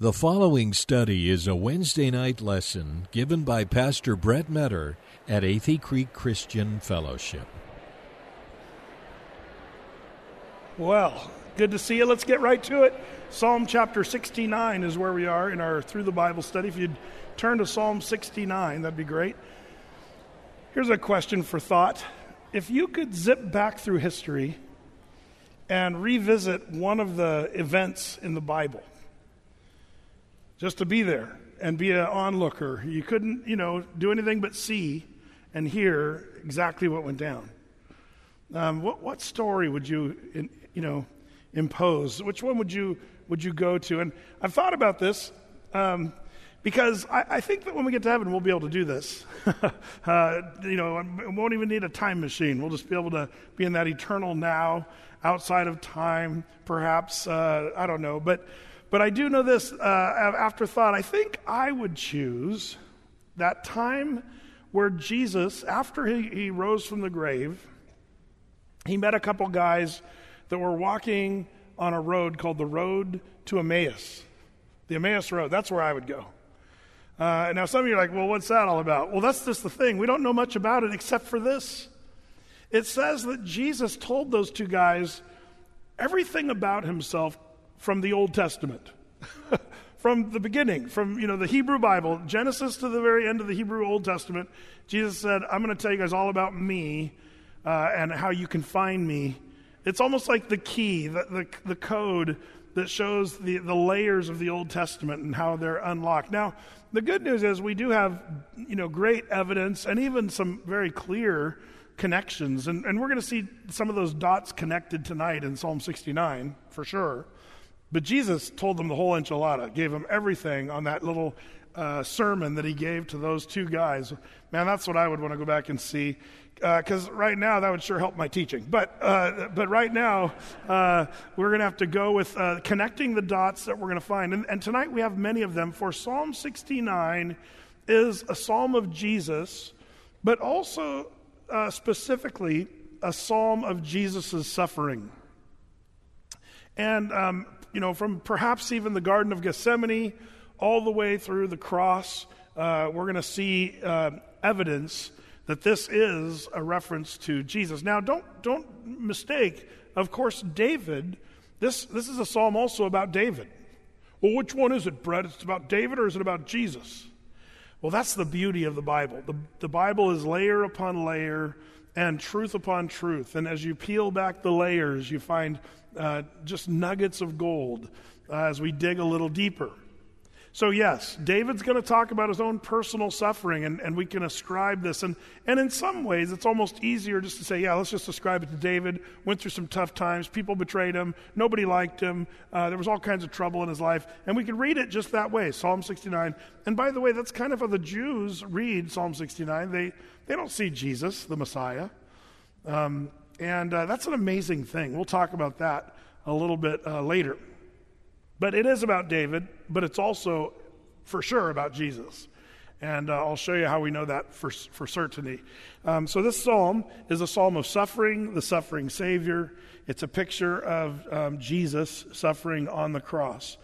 The following study is a Wednesday night lesson given by Pastor Brett Metter at Athey Creek Christian Fellowship. Well, good to see you. Let's get right to it. Psalm chapter 69 is where we are in our Through the Bible study. If you'd turn to Psalm 69, that'd be great. Here's a question for thought. If you could zip back through history and revisit one of the events in the Bible, just to be there and be an onlooker. You couldn't, do anything but see and hear exactly what went down. What story would you, impose? Which one would you go to? And I've thought about this because I think that when we get to heaven, we'll be able to do this. We won't even need a time machine. We'll just be able to be in that eternal now, outside of time, perhaps. I don't know, But I do know this, after thought, I think I would choose that time where Jesus, after he rose from the grave, he met a couple guys that were walking on a road called the Road to Emmaus. The Emmaus Road, that's where I would go. Now some of you are like, well, what's that all about? Well, that's just the thing. We don't know much about it except for this. It says that Jesus told those two guys everything about himself from the Old Testament, from the beginning, from the Hebrew Bible, Genesis to the very end of the Hebrew Old Testament. Jesus said, I'm going to tell you guys all about me and how you can find me. It's almost like the key, the code that shows the layers of the Old Testament and how they're unlocked. Now, the good news is we do have great evidence and even some very clear connections, and we're going to see some of those dots connected tonight in Psalm 69 for sure. But Jesus told them the whole enchilada, gave them everything on that little sermon that he gave to those two guys. Man, that's what I would want to go back and see, because right now that would sure help my teaching. But right now we're going to have to go with connecting the dots that we're going to find. And tonight we have many of them. For Psalm 69 is a psalm of Jesus, but also specifically a psalm of Jesus' suffering. And from perhaps even the Garden of Gethsemane all the way through the cross, we're going to see evidence that this is a reference to Jesus. Now, don't mistake, of course, David, this is a psalm also about David. Well, which one is it, Brett? It's about David or is it about Jesus? Well, that's the beauty of the Bible. The Bible is layer upon layer and truth upon truth. And as you peel back the layers, you find just nuggets of gold as we dig a little deeper. So yes, David's going to talk about his own personal suffering, and we can ascribe this. And in some ways, it's almost easier just to say, yeah, let's just ascribe it to David. Went through some tough times. People betrayed him. Nobody liked him. There was all kinds of trouble in his life. And we can read it just that way, Psalm 69. And by the way, that's kind of how the Jews read Psalm 69. They don't see Jesus, the Messiah. And that's an amazing thing. We'll talk about that a little bit later. But it is about David, but it's also for sure about Jesus. And I'll show you how we know that for certainty. So this psalm is a psalm of suffering, the suffering Savior. It's a picture of Jesus suffering on the cross.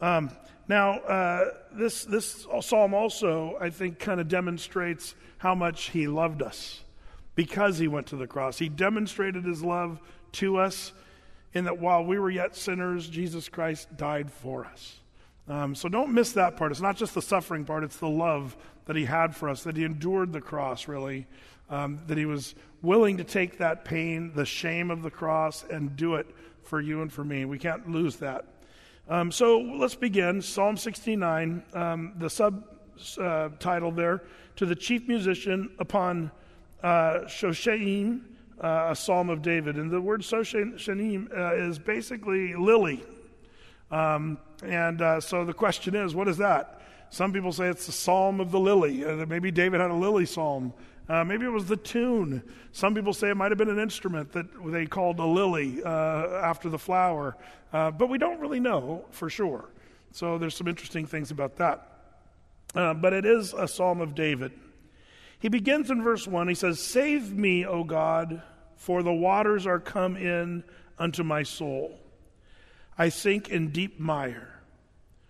This psalm also, I think, kind of demonstrates how much he loved us. Because he went to the cross. He demonstrated his love to us in that while we were yet sinners, Jesus Christ died for us. So don't miss that part. It's not just the suffering part, it's the love that he had for us, that he endured the cross, really, that he was willing to take that pain, the shame of the cross, and do it for you and for me. We can't lose that. So let's begin. Psalm 69, the subtitle there, to the chief musician upon Shoshanim, a psalm of David. And the word Shoshanim is basically lily. So the question is, what is that? Some people say it's the psalm of the lily. Maybe David had a lily psalm. Maybe it was the tune. Some people say it might have been an instrument that they called a lily after the flower. But we don't really know for sure. So there's some interesting things about that. But it is a psalm of David. He begins in verse 1. He says, "Save me, O God, for the waters are come in unto my soul. I sink in deep mire.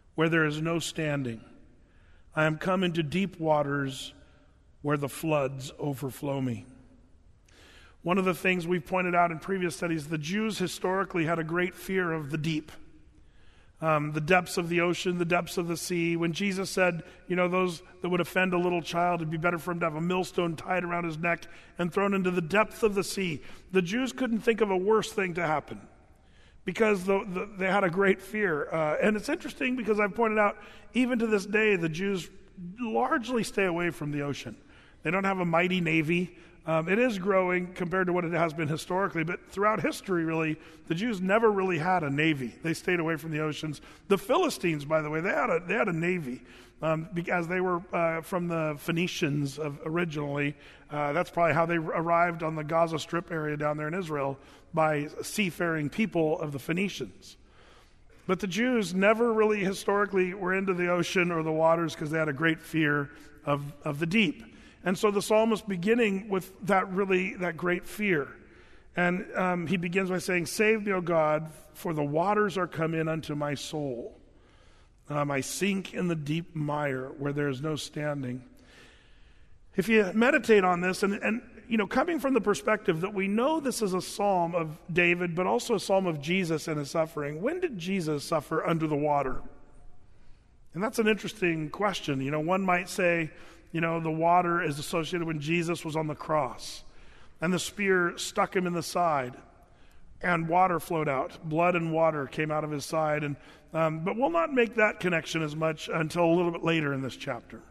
where there is no standing. I am come into deep waters where the floods overflow me. One of the things we've pointed out in previous studies, the Jews historically had a great fear of the deep. The depths of the ocean, the depths of the sea. When Jesus said, those that would offend a little child, it'd be better for him to have a millstone tied around his neck and thrown into the depth of the sea. The Jews couldn't think of a worse thing to happen because they had a great fear. And it's interesting because I've pointed out, even to this day, the Jews largely stay away from the ocean. They don't have a mighty navy. It is growing compared to what it has been historically, but throughout history, really, the Jews never really had a navy. They stayed away from the oceans. The Philistines, by the way, they had a navy because they were from the Phoenicians originally. That's probably how they arrived on the Gaza Strip area down there in Israel, by seafaring people of the Phoenicians. But the Jews never really historically were into the ocean or the waters because they had a great fear of the deep. And so the psalmist beginning with that great fear. And he begins by saying, "Save me, O God, for the waters are come in unto my soul. I sink in the deep mire where there is no standing." If you meditate on this, and coming from the perspective that we know this is a psalm of David, but also a psalm of Jesus and his suffering, when did Jesus suffer under the water? And that's an interesting question. One might say, the water is associated when Jesus was on the cross and the spear stuck him in the side and water flowed out. Blood and water came out of his side. But we'll not make that connection as much until a little bit later in this chapter.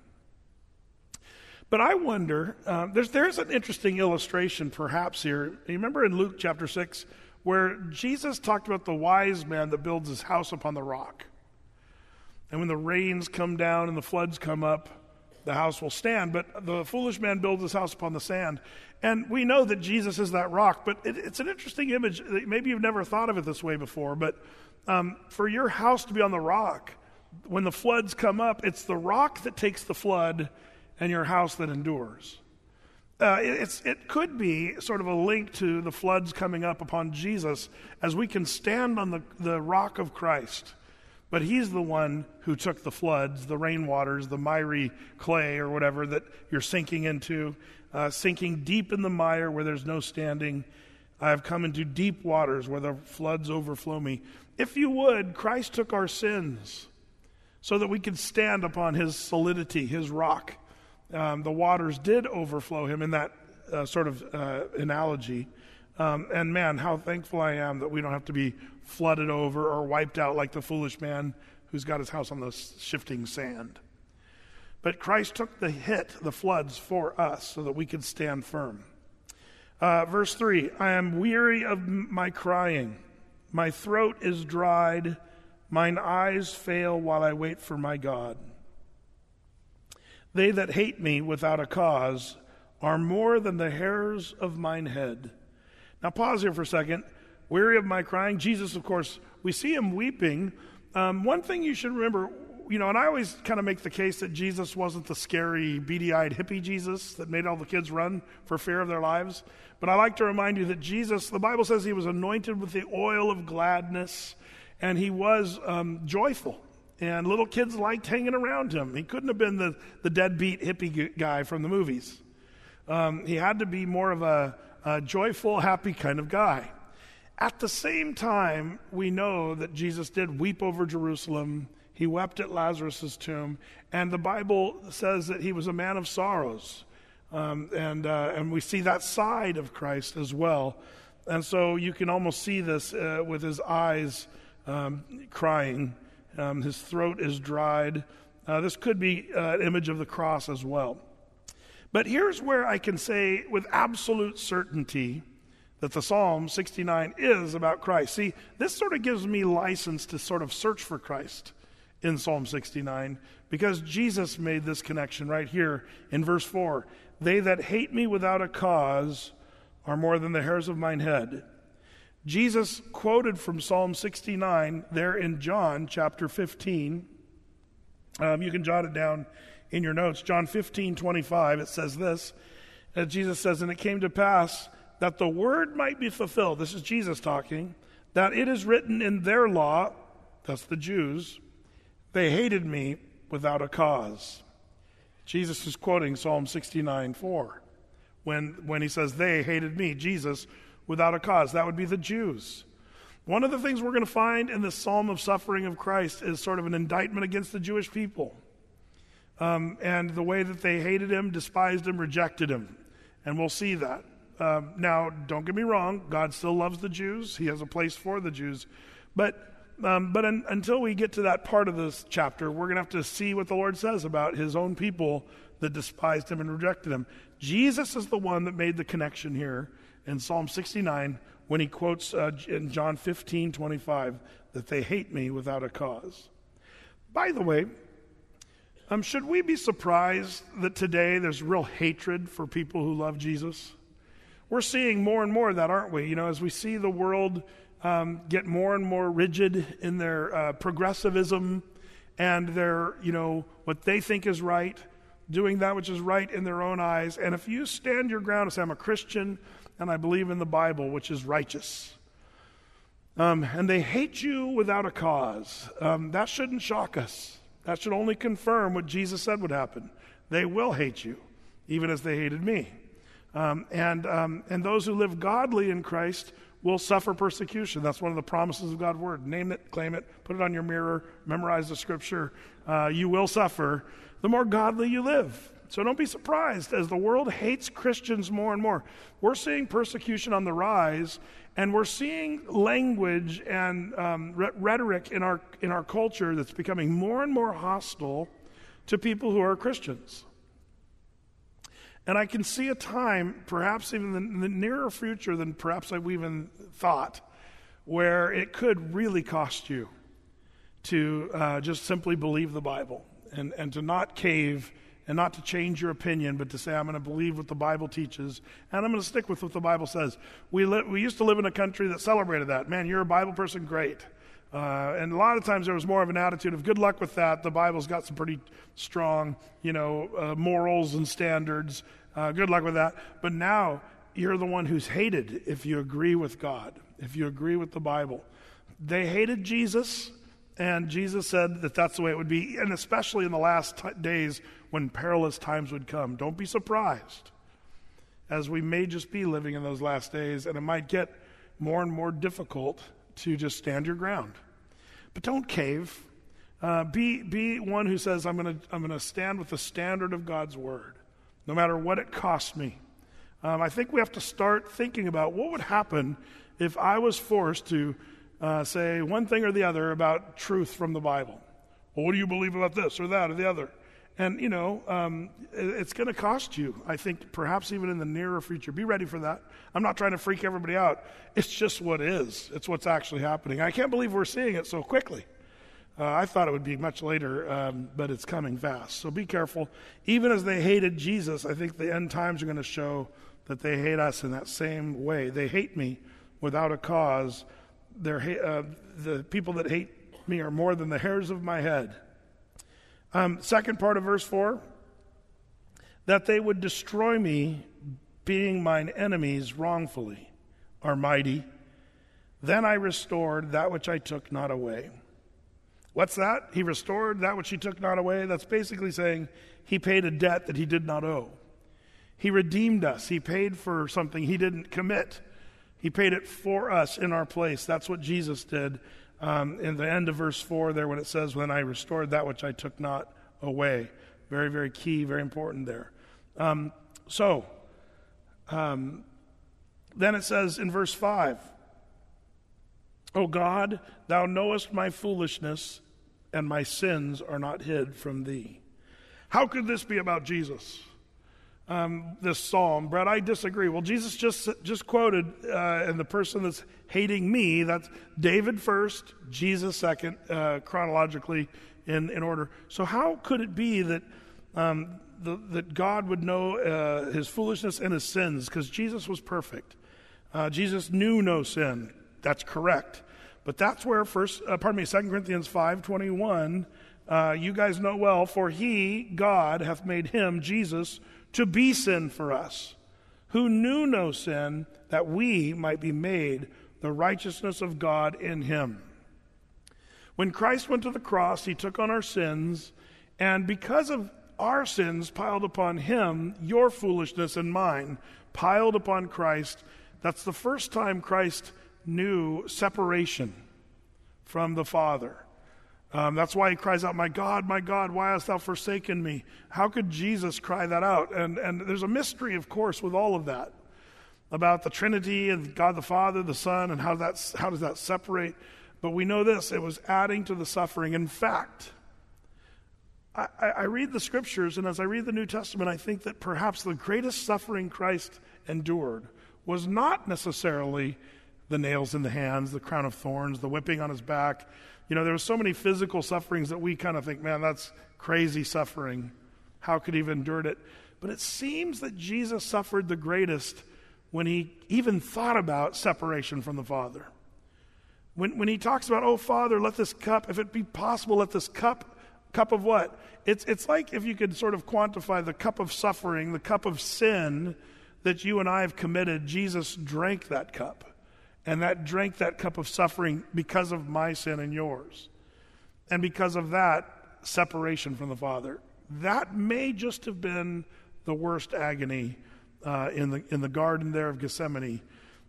But I wonder, there's an interesting illustration perhaps here. You remember in Luke chapter 6 where Jesus talked about the wise man that builds his house upon the rock. And when the rains come down and the floods come up, the house will stand, but the foolish man builds his house upon the sand. And we know that Jesus is that rock, but it's an interesting image. Maybe you've never thought of it this way before, but for your house to be on the rock, when the floods come up, it's the rock that takes the flood and your house that endures. It could be sort of a link to the floods coming up upon Jesus as we can stand on the rock of Christ. But he's the one who took the floods, the rainwaters, the miry clay or whatever that you're sinking into, sinking deep in the mire where there's no standing. I have come into deep waters where the floods overflow me. If you would, Christ took our sins so that we could stand upon his solidity, his rock. The waters did overflow him in that sort of analogy. And man, how thankful I am that we don't have to be flooded over or wiped out like the foolish man who's got his house on the shifting sand. But Christ took the hit, the floods, for us so that we could stand firm. Verse 3, I am weary of my crying. My throat is dried. Mine eyes fail while I wait for my God. They that hate me without a cause are more than the hairs of mine head. Now pause here for a second. Weary of my crying. Jesus, of course, we see him weeping. One thing you should remember, and I always kind of make the case that Jesus wasn't the scary, beady-eyed hippie Jesus that made all the kids run for fear of their lives. But I like to remind you that Jesus, the Bible says he was anointed with the oil of gladness, and he was joyful. And little kids liked hanging around him. He couldn't have been the deadbeat hippie guy from the movies. He had to be more of a joyful, happy kind of guy. At the same time, we know that Jesus did weep over Jerusalem. He wept at Lazarus' tomb. And the Bible says that he was a man of sorrows. And we see that side of Christ as well. And so you can almost see this with his eyes crying. His throat is dried. This could be an image of the cross as well. But here's where I can say with absolute certainty that the Psalm 69 is about Christ. See, this sort of gives me license to sort of search for Christ in Psalm 69 because Jesus made this connection right here in verse 4. They that hate me without a cause are more than the hairs of mine head. Jesus quoted from Psalm 69 there in John chapter 15. You can jot it down in your notes. John 15:25, it says this. Jesus says, and it came to pass that the word might be fulfilled. This is Jesus talking. That it is written in their law, that's the Jews, They hated me without a cause. Jesus is quoting Psalm 69:4 when he says, they hated me, Jesus, without a cause. That would be the Jews. One of the things we're going to find in the Psalm of Suffering of Christ is sort of an indictment against the Jewish people. And the way that they hated him, despised him, rejected him. And we'll see that. Now, don't get me wrong, God still loves the Jews. He has a place for the Jews. But until we get to that part of this chapter, we're going to have to see what the Lord says about his own people that despised him and rejected him. Jesus is the one that made the connection here in Psalm 69 when he quotes in John 15:25 that they hate me without a cause. By the way, should we be surprised that today there's real hatred for people who love Jesus? We're seeing more and more of that, aren't we? You know, as we see the world get more and more rigid in their progressivism and their, what they think is right, doing that which is right in their own eyes. And if you stand your ground and say, I'm a Christian and I believe in the Bible, which is righteous, and they hate you without a cause, that shouldn't shock us. That should only confirm what Jesus said would happen. They will hate you, even as they hated me. And those who live godly in Christ will suffer persecution. That's one of the promises of God's word. Name it, claim it, put it on your mirror, memorize the scripture. You will suffer the more godly you live. So don't be surprised as the world hates Christians more and more. We're seeing persecution on the rise, and we're seeing language and rhetoric in our culture that's becoming more and more hostile to people who are Christians. And I can see a time, perhaps even in the nearer future than perhaps I've even thought, where it could really cost you to just simply believe the Bible and to not cave and not to change your opinion, but to say, I'm going to believe what the Bible teaches, and I'm going to stick with what the Bible says. We used to live in a country that celebrated that. Man, you're a Bible person, great. And a lot of times there was more of an attitude of good luck with that. The Bible's got some pretty strong, morals and standards. Good luck with that. But now you're the one who's hated if you agree with God, if you agree with the Bible. They hated Jesus, and Jesus said that that's the way it would be, and especially in the last days when perilous times would come. Don't be surprised, as we may just be living in those last days, and it might get more and more difficult to just stand your ground. But don't cave. Be one who says, I'm going to stand with the standard of God's word, no matter what it costs me. I think we have to start thinking about what would happen if I was forced to say one thing or the other about truth from the Bible. Well, what do you believe about this or that or the other? And, it's going to cost you, I think, perhaps even in the nearer future. Be ready for that. I'm not trying to freak everybody out. It's just what is. It's what's actually happening. I can't believe we're seeing it so quickly. I thought it would be much later, but it's coming fast. So be careful. Even as they hated Jesus, I think the end times are going to show that they hate us in that same way. They hate me without a cause. The people that hate me are more than the hairs of my head. Second part of verse 4, that they would destroy me, being mine enemies wrongfully, are mighty. Then I restored that which I took not away. What's that? He restored that which he took not away. That's basically saying he paid a debt that he did not owe. He redeemed us. He paid for something he didn't commit. He paid it for us in our place. That's what Jesus did. In the end of verse 4 there when it says, when I restored that which I took not away. Very, very key, very important there. Then it says in verse 5, O God, thou knowest my foolishness, and my sins are not hid from thee. How could this be about Jesus? This psalm, Brett, I disagree. Well, Jesus just quoted, and the person that's hating me, that's David first, Jesus second, chronologically in order. So how could it be that that God would know his foolishness and his sins? Because Jesus was perfect. Jesus knew no sin. That's correct. But that's where 2 Corinthians 5:21, you guys know well, for he, God, hath made him, Jesus, to be sin for us, who knew no sin, that we might be made the righteousness of God in him. When Christ went to the cross, he took on our sins, and because of our sins piled upon him, your foolishness and mine piled upon Christ, that's the first time Christ knew separation from the Father. That's why he cries out, my God, why hast thou forsaken me? How could Jesus cry that out? And there's a mystery, of course, with all of that, about the Trinity and God the Father, the Son, and how does that separate? But we know this, it was adding to the suffering. In fact, I read the scriptures, and as I read the New Testament, I think that perhaps the greatest suffering Christ endured was not necessarily the nails in the hands, the crown of thorns, the whipping on his back. There were so many physical sufferings that we kind of think, man, that's crazy suffering. How could he have endured it? But it seems that Jesus suffered the greatest when he even thought about separation from the Father. When he talks about, oh, Father, let this cup, if it be possible, let this cup of what? It's like if you could sort of quantify the cup of suffering, the cup of sin that you and I have committed. Jesus drank that cup, and drank that cup of suffering because of my sin and yours. And because of that, separation from the Father. That may just have been the worst agony in the garden there of Gethsemane.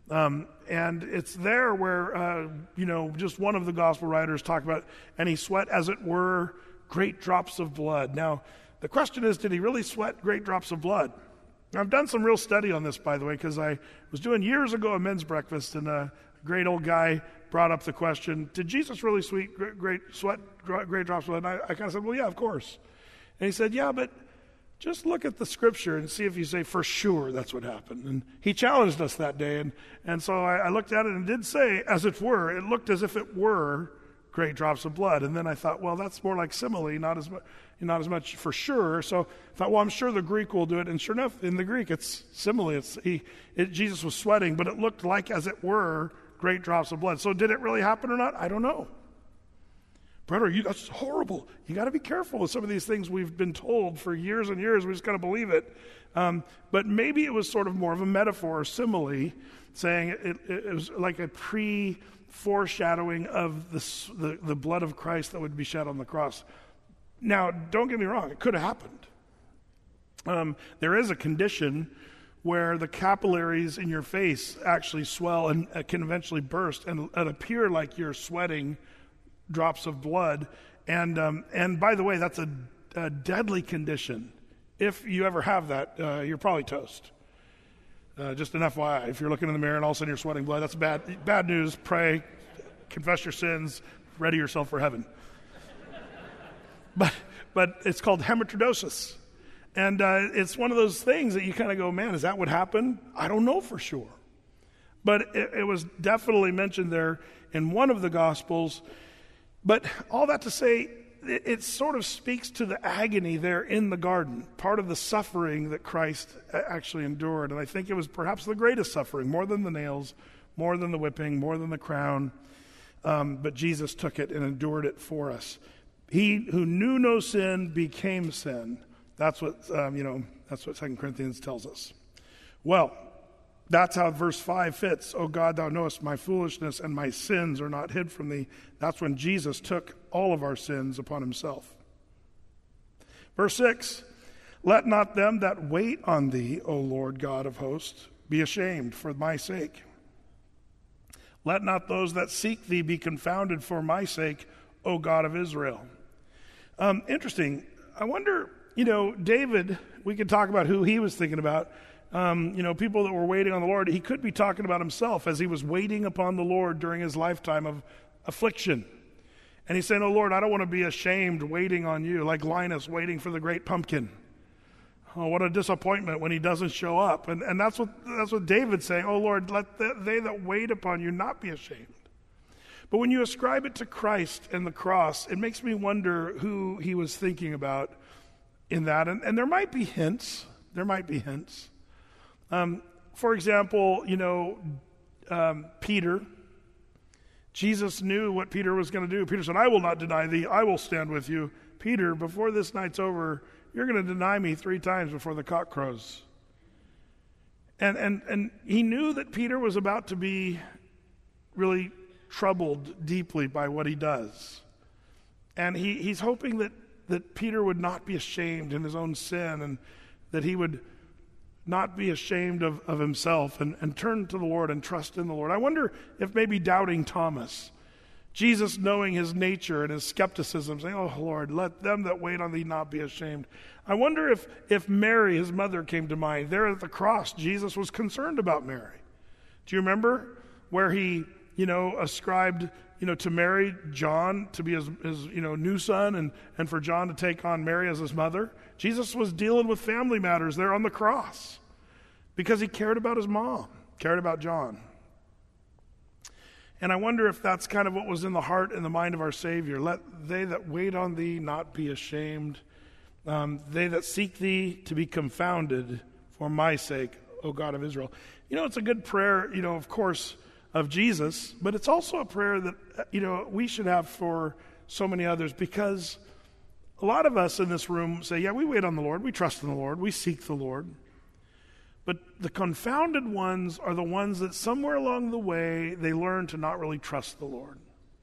And it's there where, just one of the gospel writers talk about, and he sweat, as it were, great drops of blood. Now, the question is, did he really sweat great drops of blood? Now, I've done some real study on this, by the way, because I was doing years ago a men's breakfast, and a great old guy brought up the question, did Jesus really sweat great drops of blood? And I kind of said, well, yeah, of course. And he said, yeah, but just look at the scripture and see if you say for sure that's what happened. And he challenged us that day. And so I looked at it and did say, as it were, it looked as if it were great drops of blood. And then I thought, well, that's more like simile, not as much for sure. So I thought, well, I'm sure the Greek will do it. And sure enough, in the Greek, it's simile. Jesus was sweating, but it looked like, as it were, great drops of blood. So did it really happen or not? I don't know. Brother, that's horrible. You got to be careful with some of these things we've been told for years and years. We just got to believe it. But maybe it was sort of more of a metaphor or simile, saying it was like a foreshadowing of the blood of Christ that would be shed on the cross. Now, don't get me wrong, it could have happened. There is a condition where the capillaries in your face actually swell and can eventually burst and appear like you're sweating drops of blood. And by the way, that's a deadly condition. If you ever have that, you're probably toast. Just an FYI, if you're looking in the mirror and all of a sudden you're sweating blood, that's bad news. Pray, confess your sins, ready yourself for heaven. But it's called hematidrosis. And it's one of those things that you kind of go, man, is that what happened? I don't know for sure. But it was definitely mentioned there in one of the Gospels. But all that to say, it sort of speaks to the agony there in the garden, part of the suffering that Christ actually endured. And I think it was perhaps the greatest suffering, more than the nails, more than the whipping, more than the crown. But Jesus took it and endured it for us. He who knew no sin became sin. That's what, that's what 2 Corinthians tells us. Well, that's how verse 5 fits. O God, thou knowest my foolishness, and my sins are not hid from thee. That's when Jesus took all of our sins upon himself. Verse 6, let not them that wait on thee, O Lord God of hosts, be ashamed for my sake. Let not those that seek thee be confounded for my sake, O God of Israel. Interesting. I wonder, David, we could talk about who he was thinking about. People that were waiting on the Lord. He could be talking about himself as he was waiting upon the Lord during his lifetime of affliction. And he's saying, oh Lord, I don't want to be ashamed waiting on you, like Linus waiting for the great pumpkin. Oh, what a disappointment when he doesn't show up. And that's what David's saying. Oh Lord, let they that wait upon you not be ashamed. But when you ascribe it to Christ and the cross, it makes me wonder who he was thinking about in that. And there might be hints. For example, Peter. Jesus knew what Peter was going to do. Peter said, I will not deny thee. I will stand with you. Peter, before this night's over, you're going to deny me 3 times before the cock crows. And he knew that Peter was about to be really troubled deeply by what he does. And he's hoping that Peter would not be ashamed in his own sin, and that he would not be ashamed of himself and turn to the Lord and trust in the Lord. I wonder if maybe doubting Thomas, Jesus knowing his nature and his skepticism, saying, "Oh Lord, let them that wait on thee not be ashamed." I wonder if Mary, his mother, came to mind. There at the cross, Jesus was concerned about Mary. Do you remember where he, ascribed, to Mary, John to be his new son, and for John to take on Mary as his mother? Jesus was dealing with family matters there on the cross because he cared about his mom, cared about John. And I wonder if that's kind of what was in the heart and the mind of our Savior. Let they that wait on thee not be ashamed. They that seek thee to be confounded for my sake, O God of Israel. It's a good prayer, of course, of Jesus, but it's also a prayer that, we should have for so many others, because a lot of us in this room say, yeah, we wait on the Lord, we trust in the Lord, we seek the Lord. But the confounded ones are the ones that somewhere along the way, they learn to not really trust the Lord.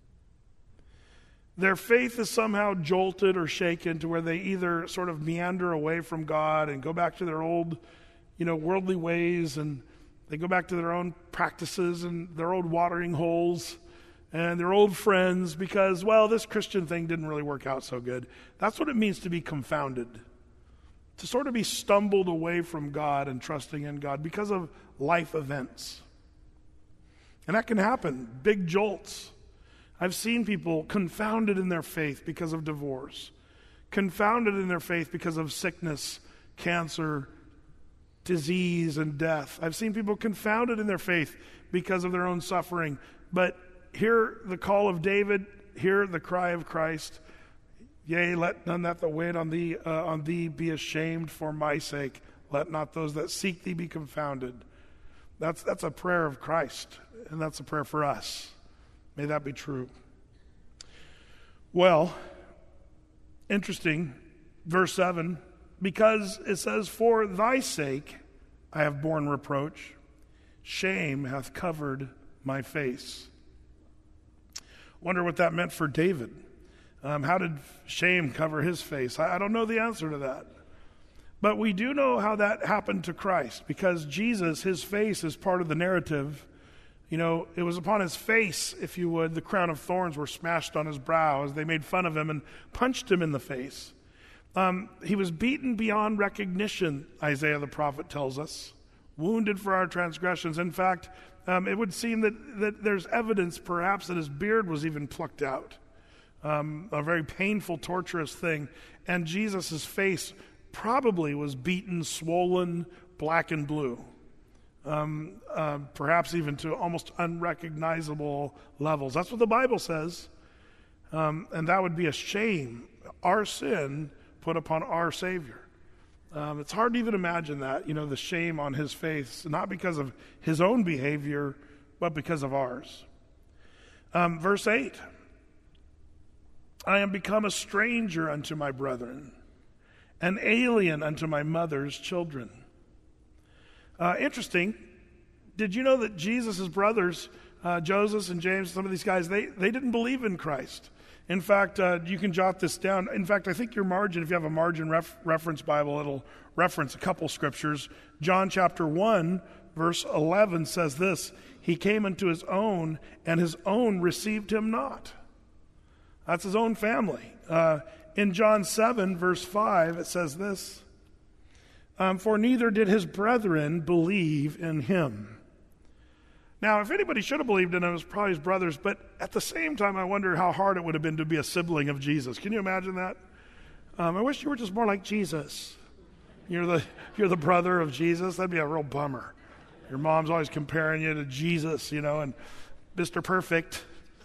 Their faith is somehow jolted or shaken to where they either sort of meander away from God and go back to their old, worldly ways, and they go back to their own practices and their old watering holes and their old friends because, this Christian thing didn't really work out so good. That's what it means to be confounded, to sort of be stumbled away from God and trusting in God because of life events. And that can happen, big jolts. I've seen people confounded in their faith because of divorce, confounded in their faith because of sickness, cancer, disease, and death. I've seen people confounded in their faith because of their own suffering. But hear the call of David, hear the cry of Christ. Yea, let none that wait on thee be ashamed for my sake. Let not those that seek thee be confounded. That's a prayer of Christ, and that's a prayer for us. May that be true. Well, interesting, verse 7, because it says, "For thy sake I have borne reproach, shame hath covered my face." Wonder what that meant for David. How did shame cover his face? I don't know the answer to that. But we do know how that happened to Christ, because Jesus, his face is part of the narrative. It was upon his face, if you would, the crown of thorns were smashed on his brow as they made fun of him and punched him in the face. He was beaten beyond recognition, Isaiah the prophet tells us, wounded for our transgressions. In fact, it would seem that there's evidence perhaps that his beard was even plucked out, a very painful, torturous thing. And Jesus' face probably was beaten, swollen, black and blue. Perhaps even to almost unrecognizable levels. That's what the Bible says. And that would be a shame, our sin put upon our Savior. It's hard to even imagine that, the shame on his face, not because of his own behavior, but because of ours. Verse 8, "I am become a stranger unto my brethren, an alien unto my mother's children." Interesting. Did you know that Jesus' brothers, Joseph and James, some of these guys, they didn't believe in Christ. In fact, you can jot this down. In fact, I think your margin, if you have a margin reference Bible, it'll reference a couple scriptures. John chapter 1, verse 11 says this, "He came unto his own, and his own received him not." That's his own family. In John 7, verse 5, it says this, "For neither did his brethren believe in him." Now, if anybody should have believed in him, it was probably his brothers, but at the same time, I wonder how hard it would have been to be a sibling of Jesus. Can you imagine that? I wish you were just more like Jesus. You're the brother of Jesus. That'd be a real bummer. Your mom's always comparing you to Jesus, and Mr. Perfect.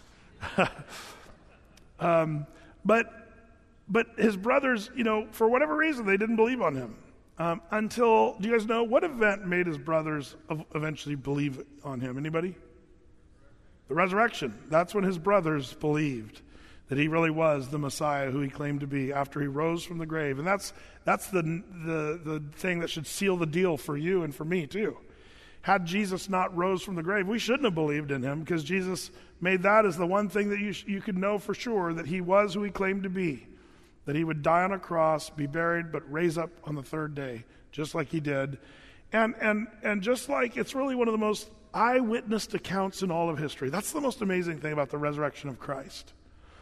But his brothers, for whatever reason, they didn't believe on him. Until, do you guys know what event made his brothers eventually believe on him? Anybody? The resurrection. That's when his brothers believed that he really was the Messiah who he claimed to be after he rose from the grave. And that's the thing that should seal the deal for you and for me too. had Jesus not rose from the grave, we shouldn't have believed in him, because Jesus made that as the one thing that you could know for sure, that he was who he claimed to be, that he would die on a cross, be buried, but raise up on the third day, just like he did. And just like it's really one of the most eyewitnessed accounts in all of history. That's the most amazing thing about the resurrection of Christ.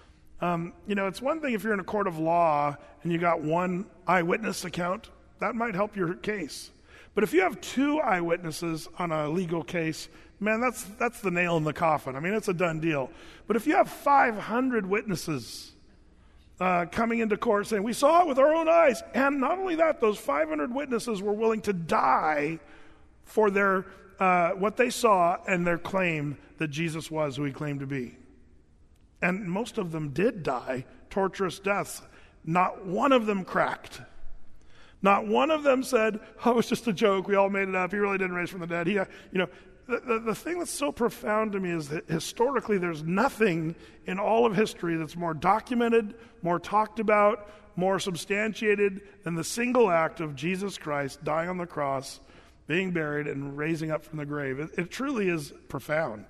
It's one thing if you're in a court of law and you got one eyewitness account, that might help your case. But if you have two eyewitnesses on a legal case, man, that's the nail in the coffin. I mean, it's a done deal. But if you have 500 witnesses coming into court saying, we saw it with our own eyes, and not only that, those 500 witnesses were willing to die for their what they saw and their claim that Jesus was who he claimed to be. And most of them did die torturous deaths. Not one of them cracked. Not one of them said, oh, it's just a joke. We all made it up. He really didn't raise from the dead. The thing that's so profound to me is that historically there's nothing in all of history that's more documented, more talked about, more substantiated than the single act of Jesus Christ dying on the cross, being buried, and raising up from the grave. It truly is profound.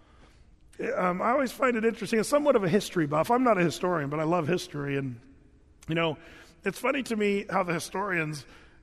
I always find it interesting. As somewhat of a history buff, I'm not a historian, but I love history. And, it's funny to me how the historians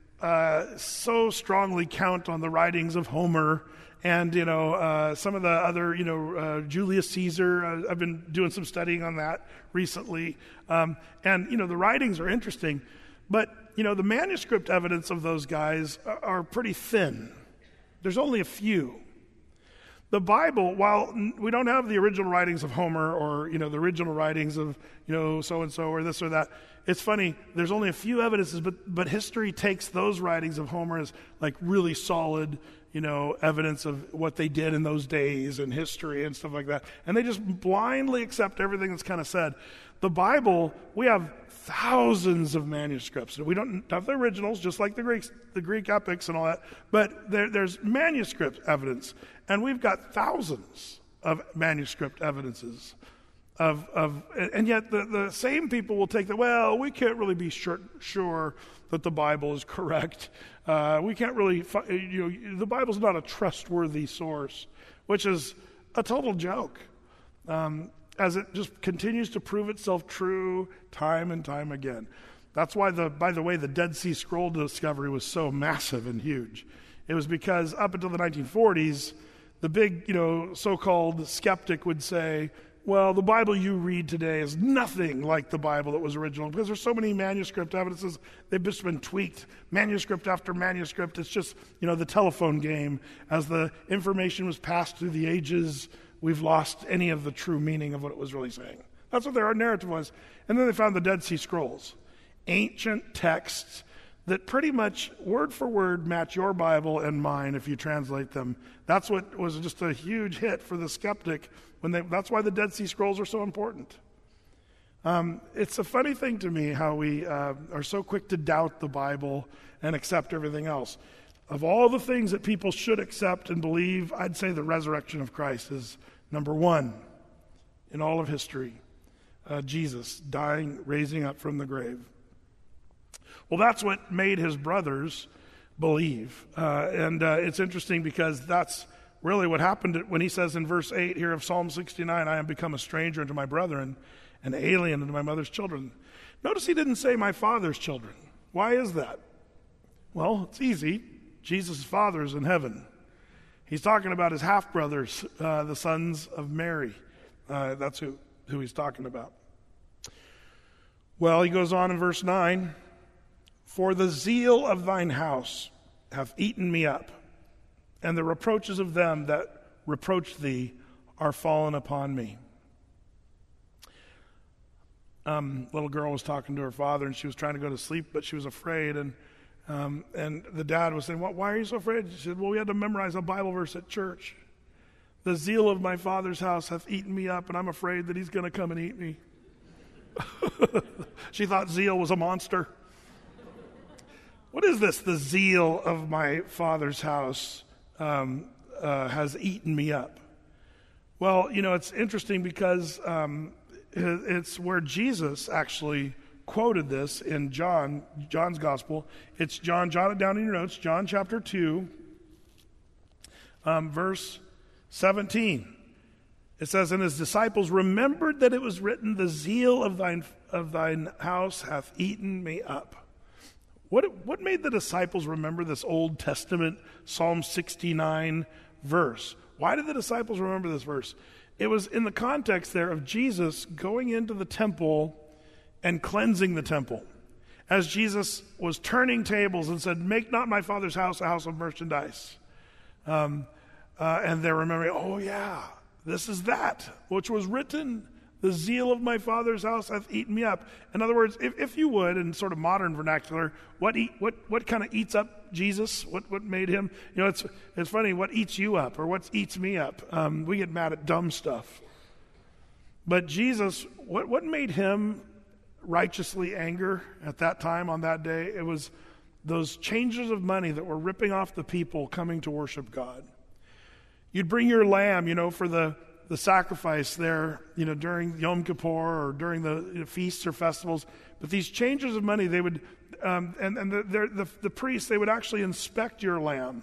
so strongly count on the writings of Homer and, some of the other, Julius Caesar. I've been doing some studying on that recently. The writings are interesting. But, the manuscript evidence of those guys are pretty thin. There's only a few. The Bible, while we don't have the original writings of Homer or, the original writings of, so-and-so or this or that, it's funny, there's only a few evidences, but history takes those writings of Homer as like really solid, evidence of what they did in those days and history and stuff like that. And they just blindly accept everything that's kind of said. The Bible, we have thousands of manuscripts. We don't have the originals, just like the Greek epics and all that, but there's manuscript evidence. And we've got thousands of manuscript evidences and yet the same people will take that, well, we can't really be sure that the Bible is correct. We can't really, the Bible's not a trustworthy source, which is a total joke, as it just continues to prove itself true time and time again. That's why, by the way, the Dead Sea Scroll discovery was so massive and huge. It was because up until the 1940s, the big, so-called skeptic would say, well, the Bible you read today is nothing like the Bible that was original, because there's so many manuscript evidences. They've just been tweaked, manuscript after manuscript. It's just, the telephone game. As the information was passed through the ages, we've lost any of the true meaning of what it was really saying. That's what their narrative was. And then they found the Dead Sea Scrolls, ancient texts that pretty much word for word match your Bible and mine if you translate them. That's what was just a huge hit for the skeptic. That's why the Dead Sea Scrolls are so important. It's a funny thing to me how we are so quick to doubt the Bible and accept everything else. Of all the things that people should accept and believe, I'd say the resurrection of Christ is number one in all of history. Jesus dying, raising up from the grave. Well, that's what made his brothers believe. It's interesting because that's really what happened when he says in verse 8 here of Psalm 69, I am become a stranger unto my brethren, an alien unto my mother's children. Notice he didn't say my father's children. Why is that? Well, it's easy. Jesus' father is in heaven. He's talking about his half-brothers, the sons of Mary. That's who he's talking about. Well, he goes on in verse 9, for the zeal of thine house hath eaten me up, and the reproaches of them that reproach thee are fallen upon me. Little girl was talking to her father, and she was trying to go to sleep, but she was afraid, and the dad was saying, why are you so afraid? She said, well, we had to memorize a Bible verse at church. The zeal of my father's house hath eaten me up, and I'm afraid that he's going to come and eat me. She thought zeal was a monster. What is this? The zeal of my father's house has eaten me up. Well, it's interesting because it's where Jesus actually quoted this in John's gospel. It's John, jot it down in your notes, John chapter 2. verse 17. It says, and his disciples remembered that it was written, the zeal of thine house hath eaten me up. What made the disciples remember this Old Testament Psalm 69 verse? Why did the disciples remember this verse? It was in the context there of Jesus going into the temple and cleansing the temple. As Jesus was turning tables and said, make not my Father's house a house of merchandise. And they're remembering, oh yeah, this is that which was written, the zeal of my Father's house hath eaten me up. In other words, if you would, in sort of modern vernacular, what kind of eats up Jesus? What made him? You know, it's funny, what eats you up or what eats me up? We get mad at dumb stuff. But Jesus, what made him righteously anger at that time on that day? It was those changers of money that were ripping off the people coming to worship God. You'd bring your lamb, for the sacrifice there, during Yom Kippur or during the feasts or festivals. But these changers of money, they would, the priests, they would actually inspect your lamb.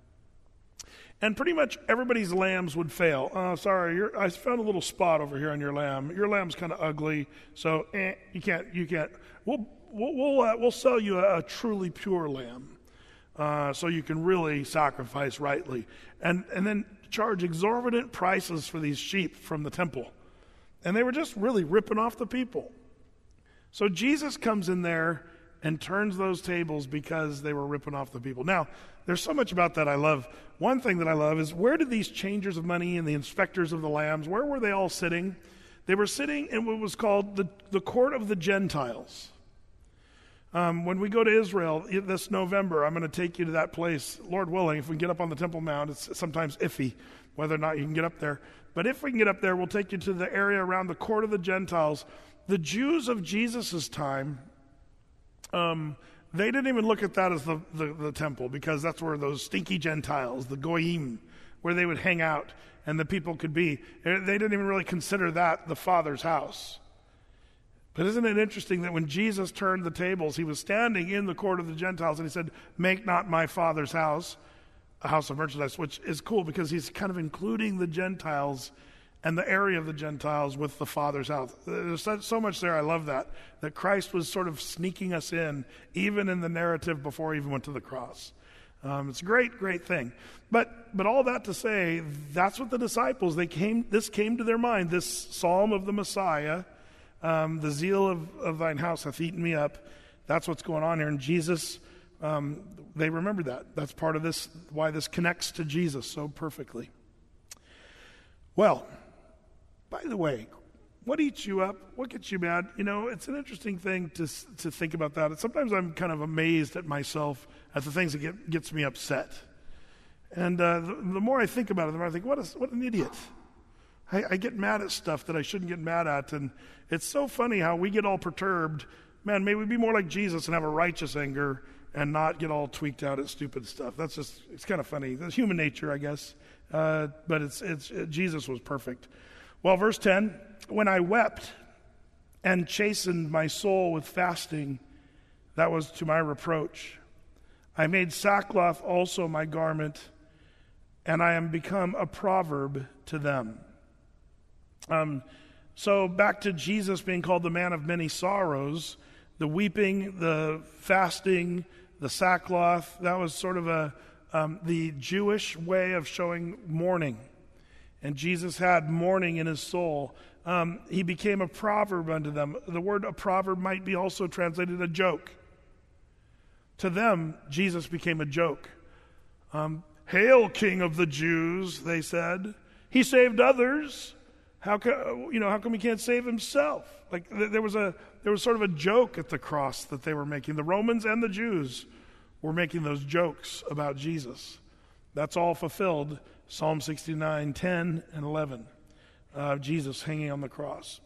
And pretty much everybody's lambs would fail. Oh, sorry, I found a little spot over here on your lamb. Your lamb's kind of ugly, so you can't. We'll sell you a truly pure lamb, so you can really sacrifice rightly, and then charge exorbitant prices for these sheep from the temple. And they were just really ripping off the people. So Jesus comes in there and turns those tables because they were ripping off the people. Now, there's so much about that I love. One thing that I love is, where did these changers of money and the inspectors of the lambs, where were they all sitting? They were sitting in what was called the court of the Gentiles. When we go to Israel this November, I'm going to take you to that place, Lord willing. If we can get up on the Temple Mount, it's sometimes iffy whether or not you can get up there. But if we can get up there, we'll take you to the area around the court of the Gentiles. The Jews of Jesus' time, they didn't even look at that as the temple, because that's where those stinky Gentiles, the goyim, where they would hang out and the people could be. They didn't even really consider that the Father's house. But isn't it interesting that when Jesus turned the tables, he was standing in the court of the Gentiles and he said, make not my Father's house a house of merchandise, which is cool because he's kind of including the Gentiles and the area of the Gentiles with the Father's house. There's so much there. I love that Christ was sort of sneaking us in, even in the narrative before he even went to the cross. It's a great thing. But all that to say, that's what the disciples, this came to their mind, this psalm of the Messiah. The zeal of thine house hath eaten me up. That's what's going on here. And Jesus, they remember that. That's part of this, why this connects to Jesus so perfectly. Well, by the way, what eats you up? What gets you mad? It's an interesting thing to think about that. And sometimes I'm kind of amazed at myself at the things that gets me upset. And the more I think about it, the more I think, what an idiot. I get mad at stuff that I shouldn't get mad at, and it's so funny how we get all perturbed. Man, may we be more like Jesus and have a righteous anger and not get all tweaked out at stupid stuff. It's kind of funny. That's human nature, I guess. But Jesus was perfect. Well, verse 10, when I wept and chastened my soul with fasting, that was to my reproach. I made sackcloth also my garment, and I am become a proverb to them. So back to Jesus being called the man of many sorrows, the weeping, the fasting, the sackcloth, that was sort of the Jewish way of showing mourning. And Jesus had mourning in his soul. He became a proverb unto them. The word a proverb might be also translated a joke. To them, Jesus became a joke. Hail, King of the Jews, they said. He saved others. How come he can't save himself? Like there was sort of a joke at the cross that they were making. The Romans and the Jews were making those jokes about Jesus. That's all fulfilled. Psalm 69, 10 and 11. Jesus hanging on the cross.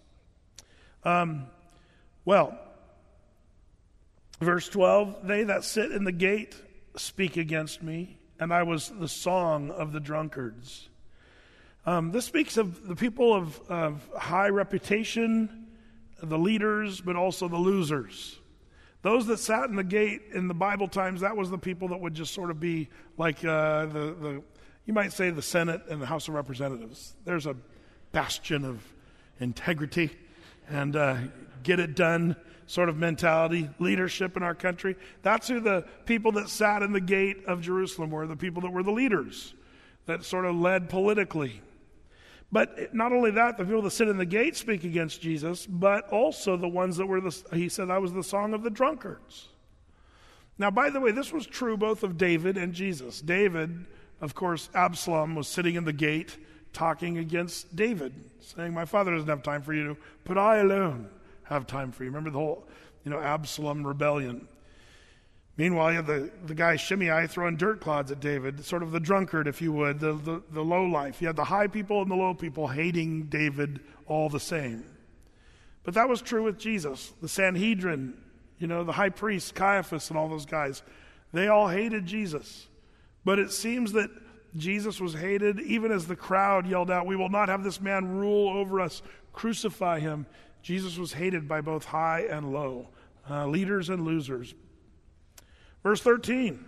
Verse 12, they that sit in the gate speak against me, and I was the song of the drunkards. This speaks of the people of high reputation, the leaders, but also the losers. Those that sat in the gate in the Bible times, that was the people that would just sort of be like the you might say the Senate and the House of Representatives. There's a bastion of integrity and get it done sort of mentality, leadership in our country. That's who the people that sat in the gate of Jerusalem were, the people that were the leaders that sort of led politically. But not only that, the people that sit in the gate speak against Jesus, but also the ones that were, he said, that was the song of the drunkards. Now, by the way, this was true both of David and Jesus. David, of course, Absalom was sitting in the gate talking against David, saying, my father doesn't have time for you, but I alone have time for you. Remember the whole, Absalom rebellion. Meanwhile, you had the guy Shimei throwing dirt clods at David, sort of the drunkard, if you would, the low life. You had the high people and the low people hating David all the same. But that was true with Jesus. The Sanhedrin, the high priest, Caiaphas, and all those guys, they all hated Jesus. But it seems that Jesus was hated even as the crowd yelled out, we will not have this man rule over us, crucify him. Jesus was hated by both high and low, leaders and losers. Verse 13,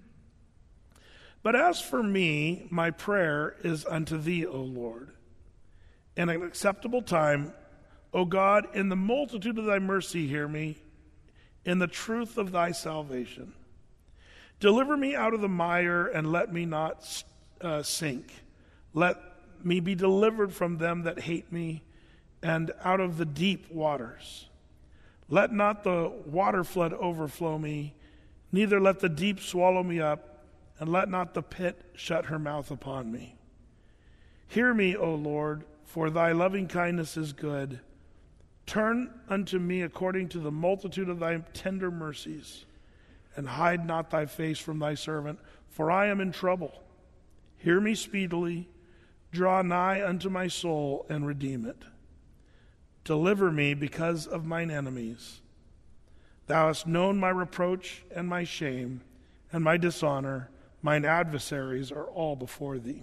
but as for me, my prayer is unto thee, O Lord. In an acceptable time, O God, in the multitude of thy mercy hear me, in the truth of thy salvation. Deliver me out of the mire and let me not sink. Let me be delivered from them that hate me and out of the deep waters. Let not the water flood overflow me, neither let the deep swallow me up, and let not the pit shut her mouth upon me. Hear me, O Lord, for thy loving kindness is good. Turn unto me according to the multitude of thy tender mercies, and hide not thy face from thy servant, for I am in trouble. Hear me speedily, draw nigh unto my soul, and redeem it. Deliver me because of mine enemies. Thou hast known my reproach and my shame, and my dishonor. Mine adversaries are all before thee.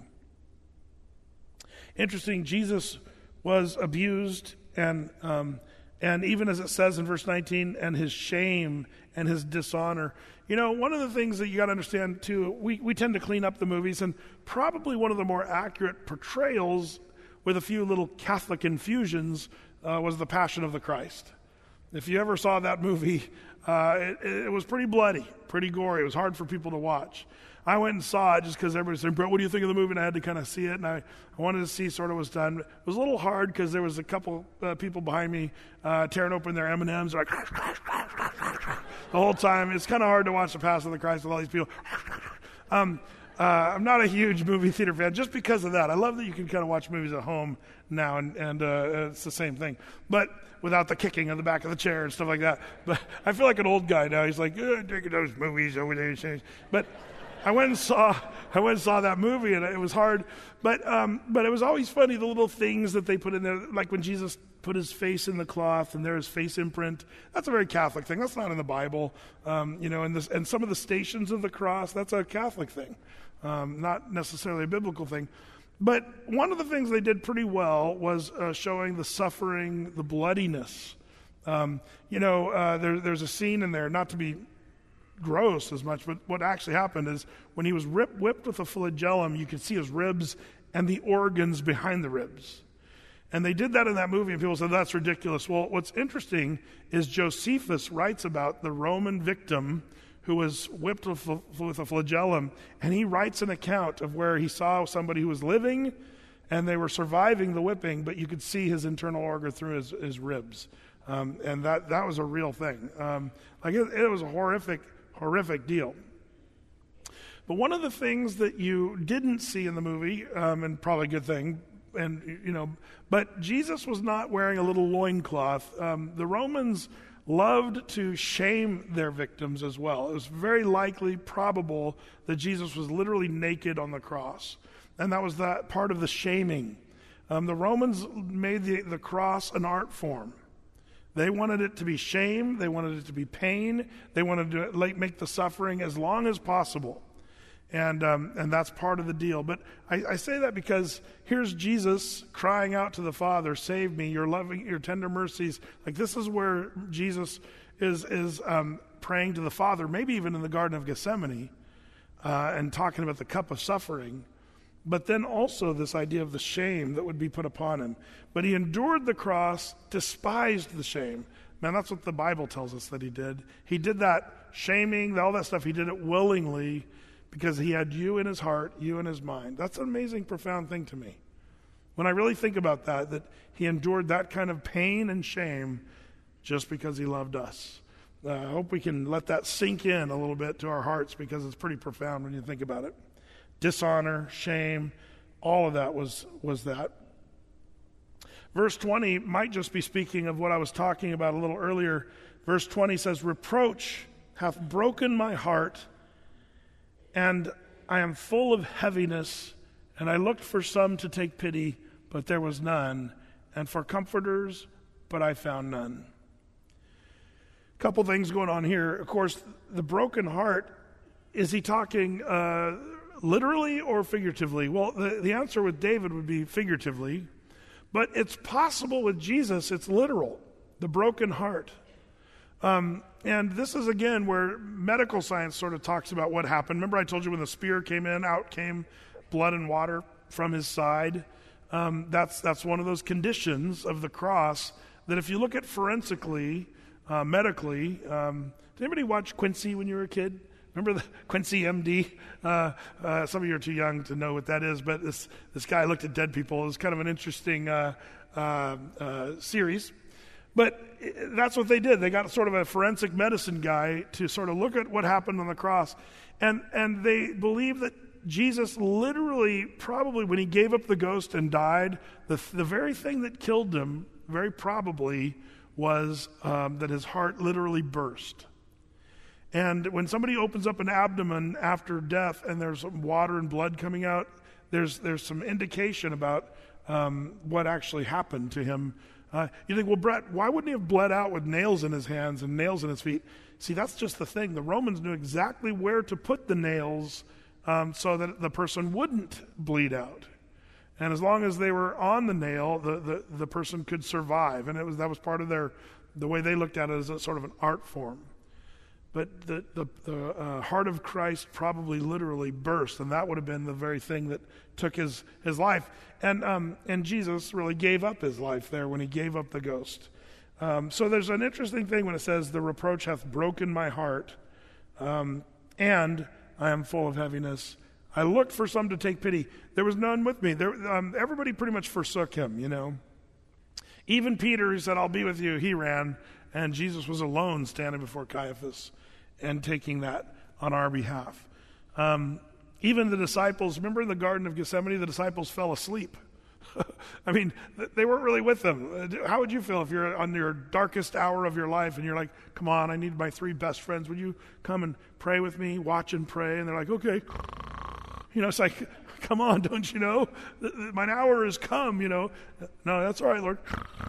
Interesting, Jesus was abused, and even as it says in verse 19, and his shame and his dishonor. One of the things that you got to understand too, we tend to clean up the movies, and probably one of the more accurate portrayals, with a few little Catholic infusions, was the Passion of the Christ. If you ever saw that movie, it was pretty bloody, pretty gory. It was hard for people to watch. I went and saw it just because everybody was saying, Brett, what do you think of the movie? And I had to kind of see it, and I wanted to see sort of what's done. It was a little hard because there was a couple people behind me tearing open their M&Ms, like the whole time. It's kind of hard to watch The Passion of the Christ with all these people. I'm not a huge movie theater fan just because of that. I love that you can kind of watch movies at home now, and it's the same thing, but without the kicking on the back of the chair and stuff like that. But I feel like an old guy now. He's like, taking those movies over there. But I went and saw that movie, and it was hard. But it was always funny, the little things that they put in there, like when Jesus put his face in the cloth and there's face imprint. That's a very Catholic thing. That's not in the Bible. And some of the stations of the cross, that's a Catholic thing, not necessarily a biblical thing. But one of the things they did pretty well was showing the suffering, the bloodiness. There's a scene in there, not to be gross as much, but what actually happened is when he was whipped with a flagellum, you could see his ribs and the organs behind the ribs. And they did that in that movie, and people said, that's ridiculous. Well, what's interesting is Josephus writes about the Roman victim who was whipped with a flagellum, and he writes an account of where he saw somebody who was living, and they were surviving the whipping, but you could see his internal organ through his ribs. And that was a real thing. It was a horrific deal. But one of the things that you didn't see in the movie, and probably a good thing, but Jesus was not wearing a little loincloth. The Romans loved to shame their victims as well. It was very likely, probable, that Jesus was literally naked on the cross. And that was that part of the shaming. The Romans made the cross an art form. They wanted it to be shame. They wanted it to be pain. They wanted to make the suffering as long as possible. And that's part of the deal. But I say that because here's Jesus crying out to the Father, save me, your loving, your tender mercies. Like, this is where Jesus is praying to the Father, maybe even in the Garden of Gethsemane, and talking about the cup of suffering. but then also this idea of the shame that would be put upon him. But he endured the cross, despised the shame. Man, that's what the Bible tells us that he did. He did that shaming, all that stuff, he did it willingly because he had you in his heart, you in his mind. That's an amazing, profound thing to me. When I really think about that he endured that kind of pain and shame just because he loved us. I hope we can let that sink in a little bit to our hearts, because it's pretty profound when you think about it. Dishonor, shame, all of that was that. Verse 20 might just be speaking of what I was talking about a little earlier. Verse 20 says, "Reproach hath broken my heart, and I am full of heaviness, and I looked for some to take pity, but there was none, and for comforters, but I found none." A couple things going on here. Of course, the broken heart, is he talking literally or figuratively? Well, the answer with David would be figuratively, but it's possible with Jesus, it's literal, the broken heart. And this is, again, where medical science sort of talks about what happened. Remember I told you when the spear came in, out came blood and water from his side? That's one of those conditions of the cross that if you look at forensically, medically, did anybody watch Quincy when you were a kid? Remember the Quincy MD? Some of you are too young to know what that is, but this guy looked at dead people. It was kind of an interesting series. But that's what they did. They got sort of a forensic medicine guy to sort of look at what happened on the cross. And they believe that Jesus literally, probably when he gave up the ghost and died, the very thing that killed him, very probably, was that his heart literally burst. And when somebody opens up an abdomen after death and there's some water and blood coming out, there's some indication about what actually happened to him. You think, well, Brett, why wouldn't he have bled out with nails in his hands and nails in his feet? See, that's just the thing. The Romans knew exactly where to put the nails so that the person wouldn't bleed out. And as long as they were on the nail, the person could survive. And that was part of the way they looked at it as a sort of an art form. But the heart of Christ probably literally burst, and that would have been the very thing that took his life. And Jesus really gave up his life there when he gave up the ghost. So there's an interesting thing when it says, "The reproach hath broken my heart, and I am full of heaviness. I looked for some to take pity. There was none with me." Everybody pretty much forsook him, you know. Even Peter, who said, "I'll be with you," he ran, and Jesus was alone standing before Caiaphas and taking that on our behalf. Even the disciples, remember in the Garden of Gethsemane, the disciples fell asleep. I mean, they weren't really with them. How would you feel if you're on your darkest hour of your life and you're like, "Come on, I need my 3 best friends. Would you come and pray with me, watch and pray?" And they're like, "Okay." You know, it's like, come on, don't you know? My hour has come, you know. "No, that's all right, Lord."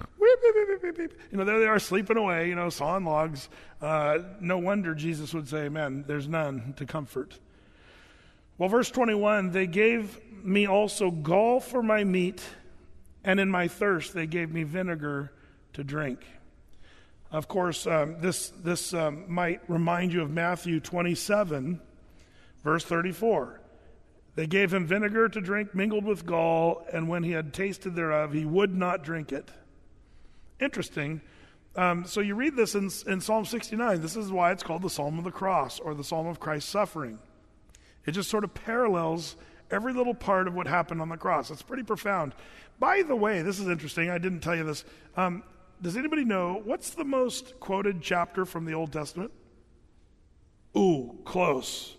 You know, there they are sleeping away, you know, sawing logs. No wonder Jesus would say, "Man, there's none to comfort." Well, verse 21, "They gave me also gall for my meat, and in my thirst they gave me vinegar to drink." Of course, this might remind you of Matthew 27, verse 34. "They gave him vinegar to drink mingled with gall, and when he had tasted thereof, he would not drink it." Interesting. So you read this in Psalm 69. This is why it's called the Psalm of the Cross, or the Psalm of Christ's suffering. It just sort of parallels every little part of what happened on the cross. It's pretty profound. By the way, this is interesting. I didn't tell you this. Does anybody know what's the most quoted chapter from the Old Testament? Ooh, close.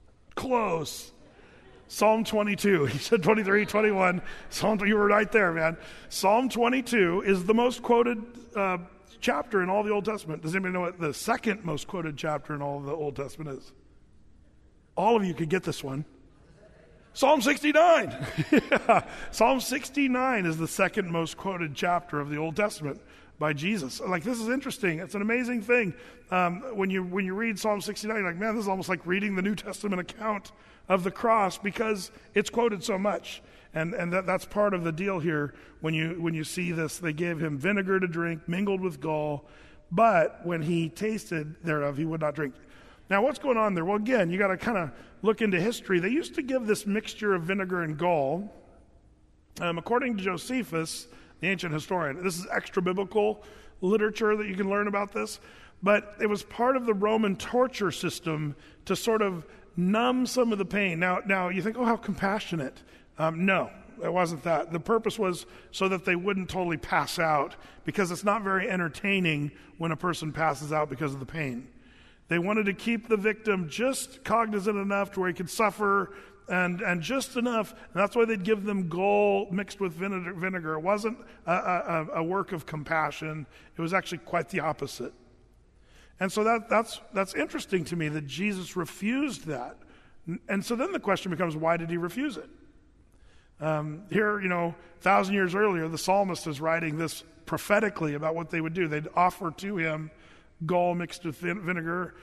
Psalm 22. He said 23, 21. You were right there, man. Psalm 22 is the most quoted chapter in all the Old Testament. Does anybody know what the second most quoted chapter in all of the Old Testament is? All of you could get this one. Psalm 69. Yeah. Psalm 69 is the second most quoted chapter of the Old Testament by Jesus. Like, this is interesting. It's an amazing thing. When you read Psalm 69, you're like, man, this is almost like reading the New Testament account of the cross, because it's quoted so much. And that's part of the deal here. When you see this, they gave him vinegar to drink mingled with gall, but when he tasted thereof, he would not drink. Now, what's going on there? Well, again, you got to kind of look into history. They used to give this mixture of vinegar and gall. According to Josephus, the ancient historian, this is extra-biblical literature that you can learn about this, but it was part of the Roman torture system to sort of numb some of the pain. Now you think, oh, how compassionate. No, it wasn't that. The purpose was so that they wouldn't totally pass out, because it's not very entertaining when a person passes out because of the pain. They wanted to keep the victim just cognizant enough to where he could suffer and just enough. And that's why they'd give them gall mixed with vinegar. It wasn't a work of compassion. It was actually quite the opposite. And so that's interesting to me that Jesus refused that. And so then the question becomes, why did he refuse it? Here, 1,000 years earlier, the psalmist is writing this prophetically about what they would do. They'd offer to him gall mixed with vinegar,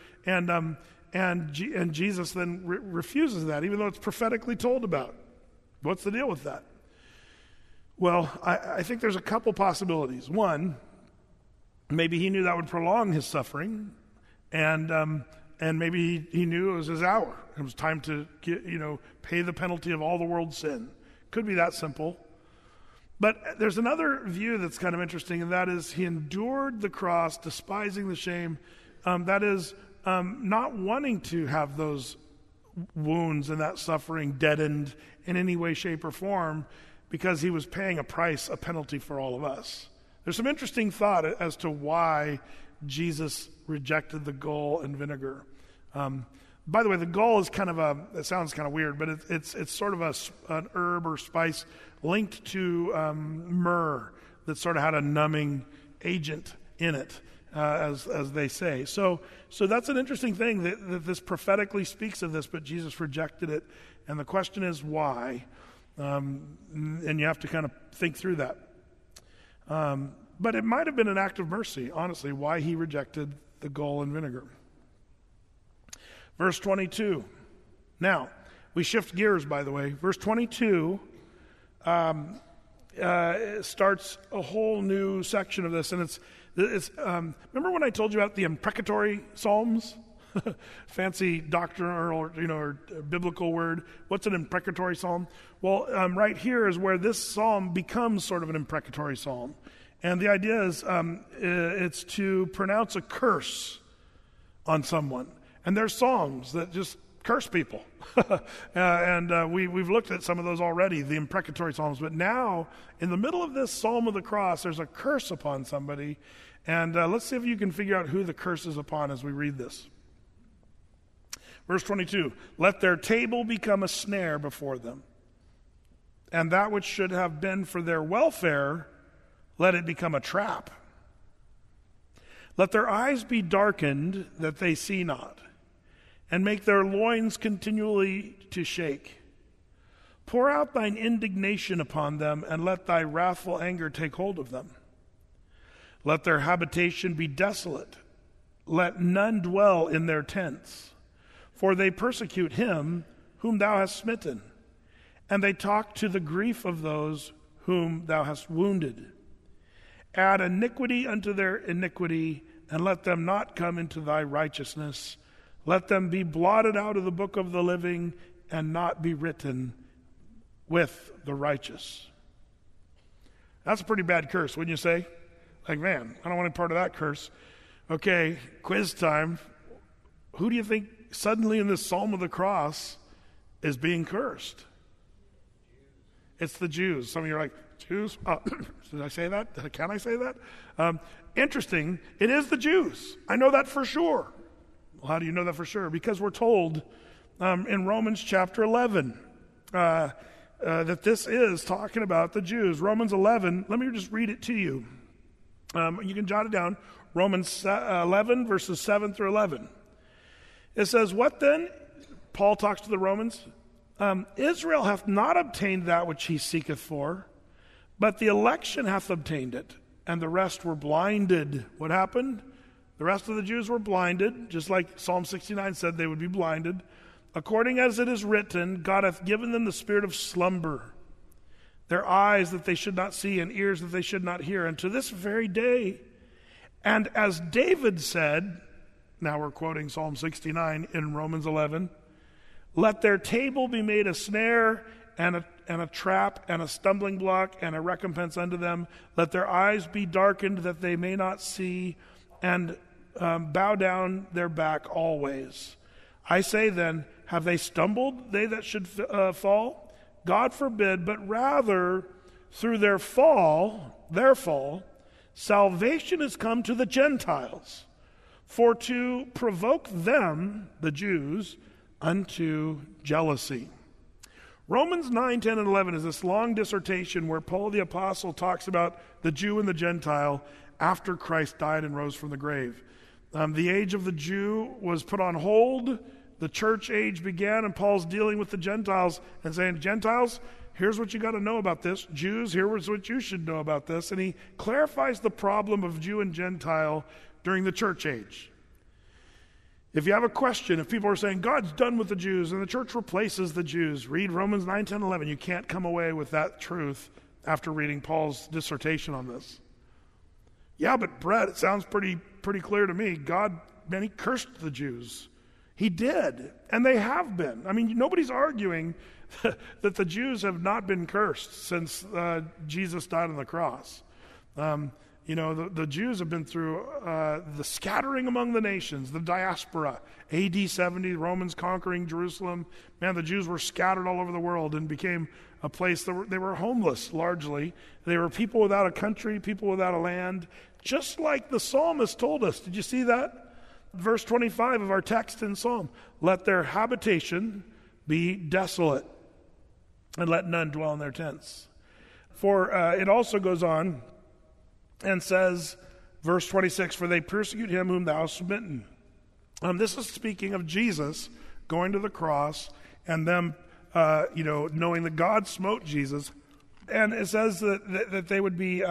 and Jesus then refuses that, even though it's prophetically told about. What's the deal with that? Well, I think there's a couple possibilities. One, maybe he knew that would prolong his suffering, and maybe he knew it was his hour. It was time to pay the penalty of all the world's sin. Could be that simple. But there's another view that's kind of interesting, and that is he endured the cross, despising the shame. That is not wanting to have those wounds and that suffering deadened in any way, shape, or form, because he was paying a price, a penalty for all of us. There's some interesting thought as to why Jesus rejected the gall and vinegar. By the way, the gall is it sounds kind of weird, but it's sort of an herb or spice linked to myrrh that sort of had a numbing agent in it, as they say. So that's an interesting thing that this prophetically speaks of this, but Jesus rejected it. And the question is why? And you have to kind of think through that. But it might have been an act of mercy, honestly, why he rejected the gall and vinegar. Verse 22. Now, we shift gears, by the way. Verse 22 starts a whole new section of this, and it's remember when I told you about the imprecatory psalms? Fancy doctrinal or biblical word. What's an imprecatory psalm? Well, right here is where this psalm becomes sort of an imprecatory psalm, and the idea is it's to pronounce a curse on someone. And there's psalms that just curse people. And we've looked at some of those already, the imprecatory psalms. But now, in the middle of this Psalm of the Cross, there's a curse upon somebody. And let's see if you can figure out who the curse is upon as we read this. Verse 22, let their table become a snare before them, and that which should have been for their welfare, let it become a trap. Let their eyes be darkened that they see not, and make their loins continually to shake. Pour out thine indignation upon them, and let thy wrathful anger take hold of them. Let their habitation be desolate. Let none dwell in their tents. For they persecute him whom thou hast smitten, and they talk to the grief of those whom thou hast wounded. Add iniquity unto their iniquity, and let them not come into thy righteousness. Let them be blotted out of the book of the living, and not be written with the righteous. That's a pretty bad curse, wouldn't you say? Like, man, I don't want any part of that curse. Okay, quiz time. Who do you think suddenly in this Psalm of the Cross is being cursed? It's the Jews. Some of you are like, Jews? Did I say that? Can I say that? Interesting. It is the Jews. I know that for sure. Well, how do you know that for sure? Because we're told in Romans chapter 11 that this is talking about the Jews. Romans 11, let me just read it to you. You can jot it down. Romans 11, verses 7 through 11. It says, what then? Paul talks to the Romans. Israel hath not obtained that which he seeketh for, but the election hath obtained it, and the rest were blinded. What happened? The rest of the Jews were blinded, just like Psalm 69 said they would be blinded. According as it is written, God hath given them the spirit of slumber, their eyes that they should not see, and ears that they should not hear, and to this very day. And as David said, now we're quoting Psalm 69 in Romans 11, let their table be made a snare and a trap and a stumbling block and a recompense unto them. Let their eyes be darkened that they may not see, and bow down their back always. I say then, have they stumbled, they that should fall? God forbid, but rather through their fall, salvation has come to the Gentiles, for to provoke them, the Jews, unto jealousy. Romans 9, 10, and 11 is this long dissertation where Paul the Apostle talks about the Jew and the Gentile after Christ died and rose from the grave. The age of the Jew was put on hold. The church age began, and Paul's dealing with the Gentiles and saying, Gentiles, here's what you got to know about this. Jews, here's what you should know about this. And he clarifies the problem of Jew and Gentile during the church age. If you have a question, if people are saying, God's done with the Jews and the church replaces the Jews, read Romans 9, 10, 11. You can't come away with that truth after reading Paul's dissertation on this. Yeah, but Brett, it sounds pretty clear to me. God, man, he cursed the Jews. He did, and they have been. I mean, nobody's arguing that the Jews have not been cursed since Jesus died on the cross. The Jews have been through the scattering among the nations, the diaspora, AD 70, Romans conquering Jerusalem. Man, the Jews were scattered all over the world and became a place that they were homeless, largely. They were people without a country, people without a land, just like the psalmist told us. Did you see that? Verse 25 of our text in Psalm, let their habitation be desolate, and let none dwell in their tents. For it also goes on and says, verse 26, for they persecute him whom thou hast smitten. This is speaking of Jesus going to the cross and them, knowing that God smote Jesus. And it says that they would be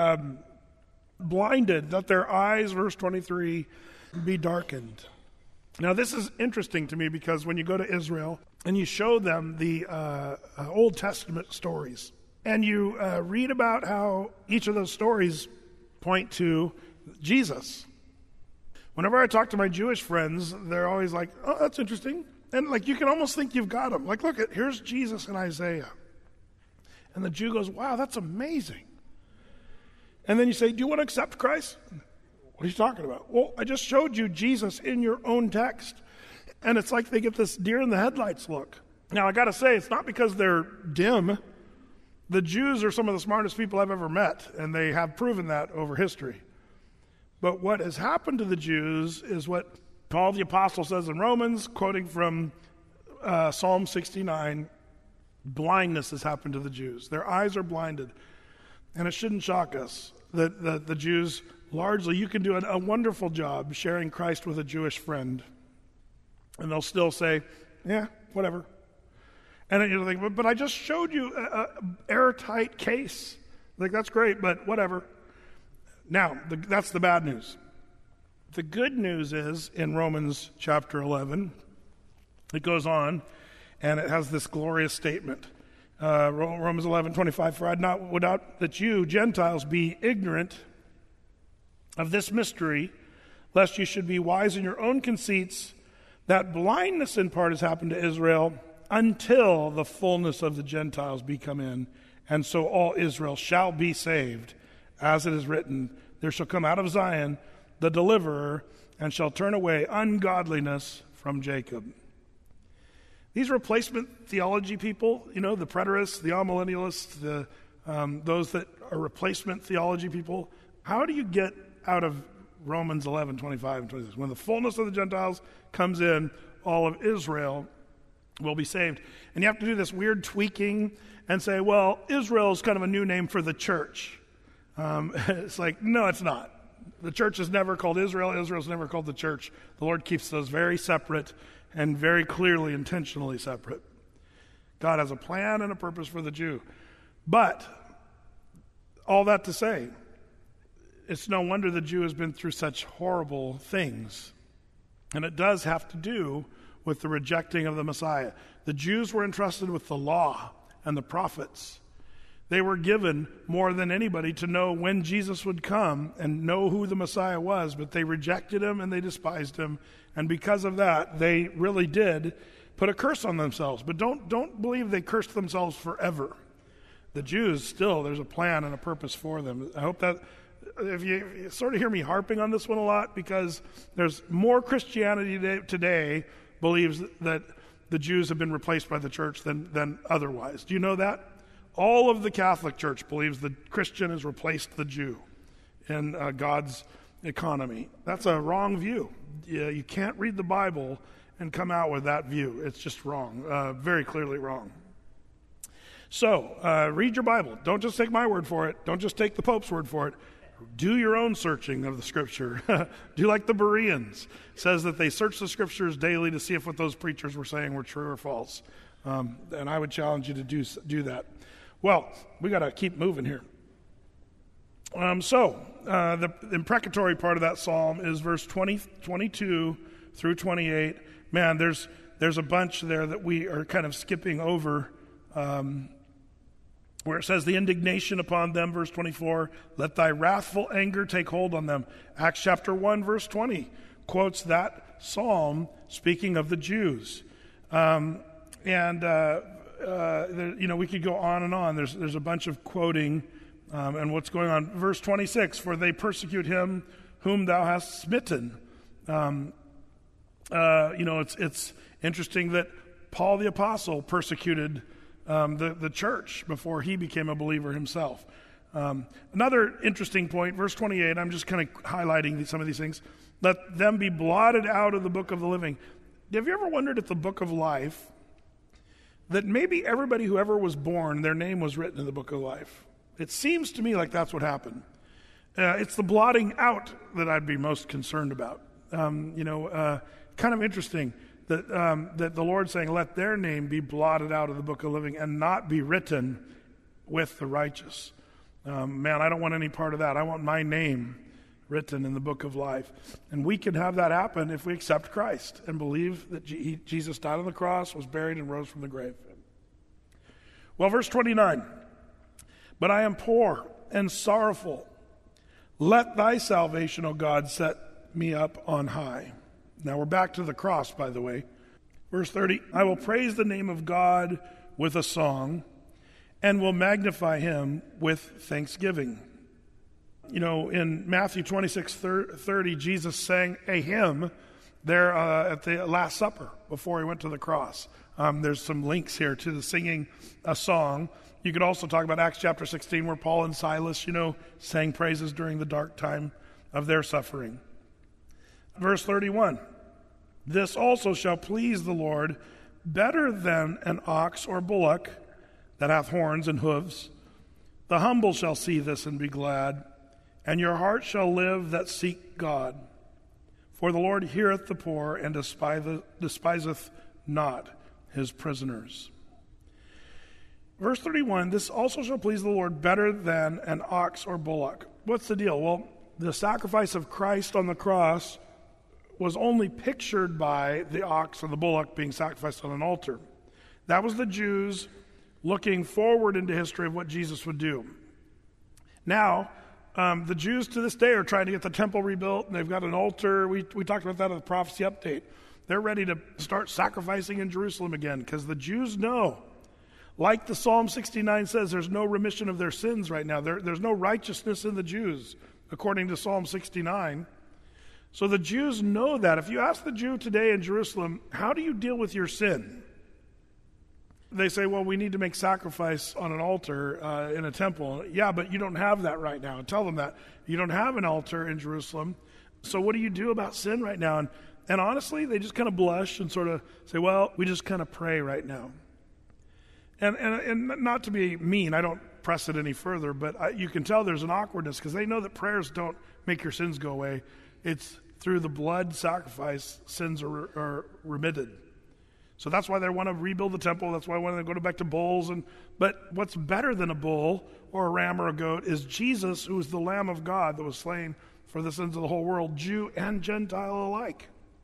blinded, that their eyes, verse 23, be darkened. Now, this is interesting to me because when you go to Israel and you show them the Old Testament stories, and you read about how each of those stories point to Jesus. Whenever I talk to my Jewish friends, they're always like, oh, that's interesting. And like you can almost think you've got them. Like, look, here's Jesus in Isaiah. And the Jew goes, wow, that's amazing. And then you say, do you want to accept Christ? What are you talking about? Well, I just showed you Jesus in your own text. And it's like they get this deer in the headlights look. Now, I got to say, it's not because they're dim. The Jews are some of the smartest people I've ever met, and they have proven that over history. But what has happened to the Jews is what Paul the Apostle says in Romans, quoting from Psalm 69, blindness has happened to the Jews. Their eyes are blinded. And it shouldn't shock us that the Jews, largely, you can do a wonderful job sharing Christ with a Jewish friend, and they'll still say, yeah, whatever. And then you think, but I just showed you an airtight case. Like, that's great, but whatever. Now, that's the bad news. The good news is, in Romans chapter 11, it goes on, and it has this glorious statement. Romans 11:25, for I would not that you, Gentiles, be ignorant of this mystery, lest you should be wise in your own conceits, that blindness in part has happened to Israel, until the fullness of the Gentiles be come in, and so all Israel shall be saved. As it is written, there shall come out of Zion the deliverer, and shall turn away ungodliness from Jacob. These replacement theology people, the preterists, the amillennialists, those that are replacement theology people, how do you get out of Romans 11, 25 and 26? When the fullness of the Gentiles comes in, all of Israel will be saved. And you have to do this weird tweaking and say, well, Israel is kind of a new name for the church. It's like, no, it's not. The church is never called Israel. Israel's never called the church. The Lord keeps those very separate and very clearly, intentionally separate. God has a plan and a purpose for the Jew. But all that to say, it's no wonder the Jew has been through such horrible things. And it does have to do with the rejecting of the Messiah. The Jews were entrusted with the law and the prophets. They were given more than anybody to know when Jesus would come and know who the Messiah was, but they rejected him and they despised him. And because of that, they really did put a curse on themselves. But don't believe they cursed themselves forever. The Jews, still, there's a plan and a purpose for them. I hope that, if you sort of hear me harping on this one a lot, because there's more Christianity today believes that the Jews have been replaced by the church than otherwise. Do you know that? All of the Catholic Church believes the Christian has replaced the Jew in God's economy. That's a wrong view. You can't read the Bible and come out with that view. It's just wrong, very clearly wrong. So, read your Bible. Don't just take my word for it. Don't just take the Pope's word for it. Do your own searching of the Scripture. Do like the Bereans. It says that they search the Scriptures daily to see if what those preachers were saying were true or false. And I would challenge you to do that. Well, we got to keep moving here. The imprecatory part of that psalm is verse 22 through 28. Man, there's a bunch there that we are kind of skipping over, where it says, the indignation upon them, verse 24, let thy wrathful anger take hold on them. Acts chapter 1, verse 20, quotes that psalm speaking of the Jews. We could go on and on. There's a bunch of quoting and what's going on. Verse 26, for they persecute him whom thou hast smitten. It's interesting that Paul the Apostle persecuted the church before he became a believer himself. Another interesting point, verse 28, I'm just kind of highlighting some of these things. Let them be blotted out of the book of the living. Have you ever wondered if the book of life, that maybe everybody who ever was born, their name was written in the book of life? It seems to me like that's what happened. It's the blotting out that I'd be most concerned about. Kind of interesting that the Lord's saying, let their name be blotted out of the book of living and not be written with the righteous. I don't want any part of that. I want my name written in the book of life. And we can have that happen if we accept Christ and believe that Jesus died on the cross, was buried, and rose from the grave. Well, verse 29, but I am poor and sorrowful. Let thy salvation, O God, set me up on high. Now we're back to the cross, by the way. Verse 30, I will praise the name of God with a song and will magnify him with thanksgiving. In Matthew 26:30, Jesus sang a hymn there at the Last Supper before he went to the cross. There's some links here to the singing a song. You could also talk about Acts chapter 16 where Paul and Silas, sang praises during the dark time of their suffering. Verse 31, this also shall please the Lord better than an ox or bullock that hath horns and hoofs. The humble shall see this and be glad, and your heart shall live that seek God. For the Lord heareth the poor and despiseth not his prisoners. Verse 31, this also shall please the Lord better than an ox or bullock. What's the deal? Well, the sacrifice of Christ on the cross was only pictured by the ox or the bullock being sacrificed on an altar. That was the Jews looking forward into history of what Jesus would do. Now, the Jews to this day are trying to get the temple rebuilt, and they've got an altar. We talked about that in the prophecy update. They're ready to start sacrificing in Jerusalem again because the Jews know, like the Psalm 69 says, there's no remission of their sins right now. There's no righteousness in the Jews, according to Psalm 69. So the Jews know that. If you ask the Jew today in Jerusalem, how do you deal with your sin? They say, well, we need to make sacrifice on an altar in a temple. Yeah, but you don't have that right now. Tell them that. You don't have an altar in Jerusalem. So what do you do about sin right now? And honestly, they just kind of blush and sort of say, well, we just kind of pray right now. And not to be mean, I don't press it any further, but you can tell there's an awkwardness because they know that prayers don't make your sins go away. It's through the blood sacrifice sins are remitted. So that's why they want to rebuild the temple. That's why they want to go back to bulls. But what's better than a bull or a ram or a goat is Jesus, who is the Lamb of God that was slain for the sins of the whole world, Jew and Gentile alike.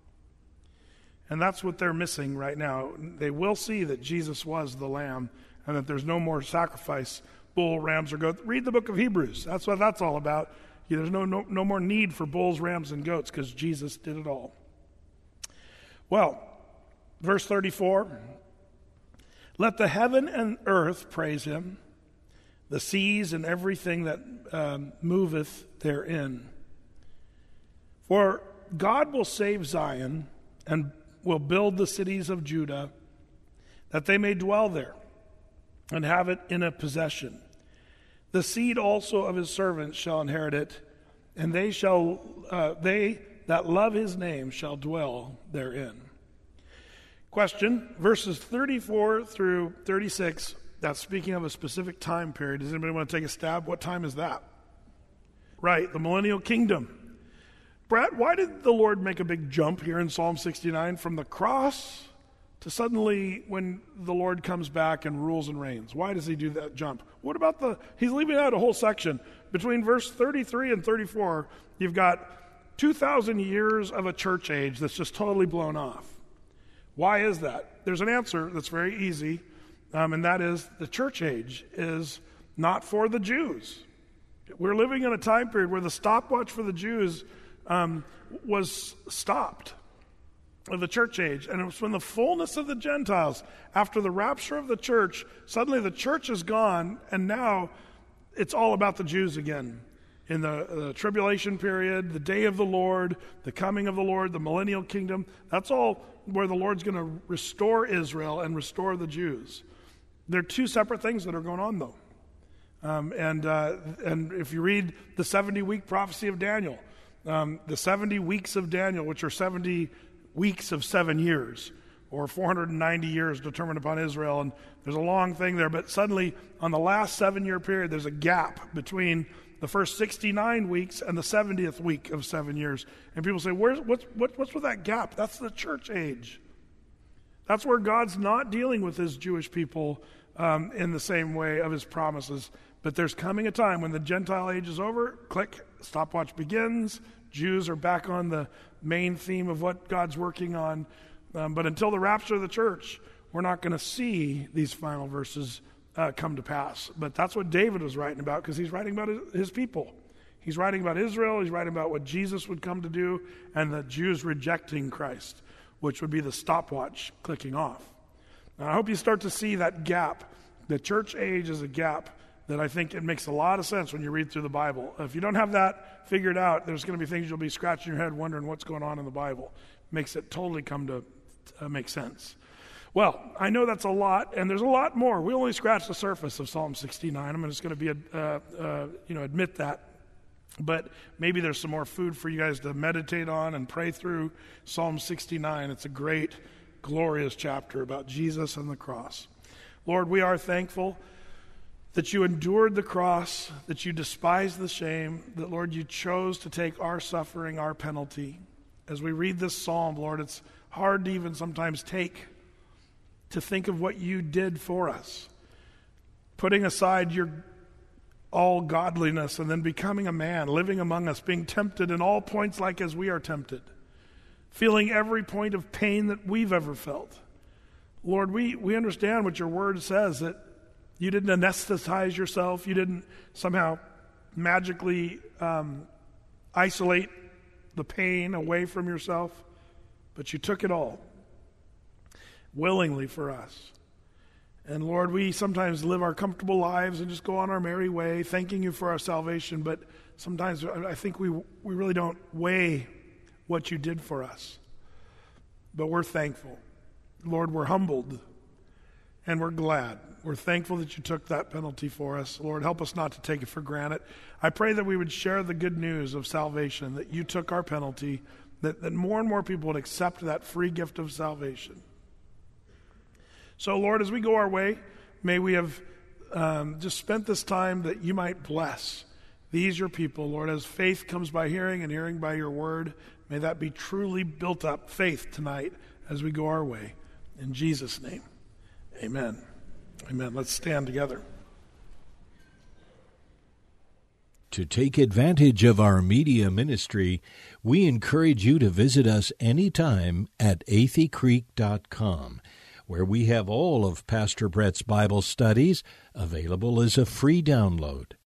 And that's what they're missing right now. They will see that Jesus was the Lamb and that there's no more sacrifice bull, rams, or goats. Read the book of Hebrews. That's what that's all about. There's no more need for bulls, rams, and goats because Jesus did it all. Well, verse 34, let the heaven and earth praise him, the seas and everything that moveth therein. For God will save Zion and will build the cities of Judah, that they may dwell there and have it in a possession. The seed also of his servants shall inherit it, and they that love his name shall dwell therein. Question, verses 34 through 36, that's speaking of a specific time period. Does anybody want to take a stab? What time is that? Right, the millennial kingdom. Brad, why did the Lord make a big jump here in Psalm 69 from the cross to suddenly when the Lord comes back and rules and reigns? Why does he do that jump? What about he's leaving out a whole section. Between verse 33 and 34, you've got 2,000 years of a church age that's just totally blown off. Why is that? There's an answer that's very easy, and that is the church age is not for the Jews. We're living in a time period where the stopwatch for the Jews was stopped of the church age, and it was when the fullness of the Gentiles, after the rapture of the church, suddenly the church is gone, and now it's all about the Jews again. In the tribulation period, the day of the Lord, the coming of the Lord, the millennial kingdom, that's all where the Lord's going to restore Israel and restore the Jews. They're two separate things that are going on, though. And if you read the 70-week prophecy of Daniel, the 70 weeks of Daniel, which are 70 weeks of 7 years, or 490 years determined upon Israel, and there's a long thing there, but suddenly on the last 7-year period, there's a gap between the first 69 weeks and the 70th week of 7 years. And people say, what's with that gap? That's the church age. That's where God's not dealing with his Jewish people in the same way of his promises. But there's coming a time when the Gentile age is over, click, stopwatch begins, Jews are back on the main theme of what God's working on. But until the rapture of the church, we're not going to see these final verses come to pass. But that's what David was writing about, because he's writing about his people. He's writing about Israel, he's writing about what Jesus would come to do, and the Jews rejecting Christ, which would be the stopwatch clicking off. Now, I hope you start to see that gap. The church age is a gap that I think it makes a lot of sense when you read through the Bible. If you don't have that figured out, there's going to be things you'll be scratching your head wondering what's going on in the Bible. Makes it totally come to make sense. Well, I know that's a lot, and there's a lot more. We only scratched the surface of Psalm 69. I'm just going to be admit that. But maybe there's some more food for you guys to meditate on and pray through Psalm 69. It's a great, glorious chapter about Jesus and the cross. Lord, we are thankful that you endured the cross, that you despised the shame, that, Lord, you chose to take our suffering, our penalty. As we read this psalm, Lord, it's hard to even sometimes to think of what you did for us, putting aside your all godliness and then becoming a man, living among us, being tempted in all points like as we are tempted, feeling every point of pain that we've ever felt. Lord, we understand what your word says, that you didn't anesthetize yourself, you didn't somehow magically isolate the pain away from yourself, but you took it all willingly for us. And Lord, we sometimes live our comfortable lives and just go on our merry way, thanking you for our salvation, but sometimes I think we really don't weigh what you did for us. But we're thankful. Lord, we're humbled and we're glad. We're thankful that you took that penalty for us. Lord, help us not to take it for granted. I pray that we would share the good news of salvation, that you took our penalty, that more and more people would accept that free gift of salvation. So, Lord, as we go our way, may we have just spent this time that you might bless these, your people. Lord, as faith comes by hearing and hearing by your word, may that be truly built up faith tonight as we go our way. In Jesus' name, amen. Amen. Let's stand together. To take advantage of our media ministry, we encourage you to visit us anytime at atheycreek.com. where we have all of Pastor Brett's Bible studies available as a free download.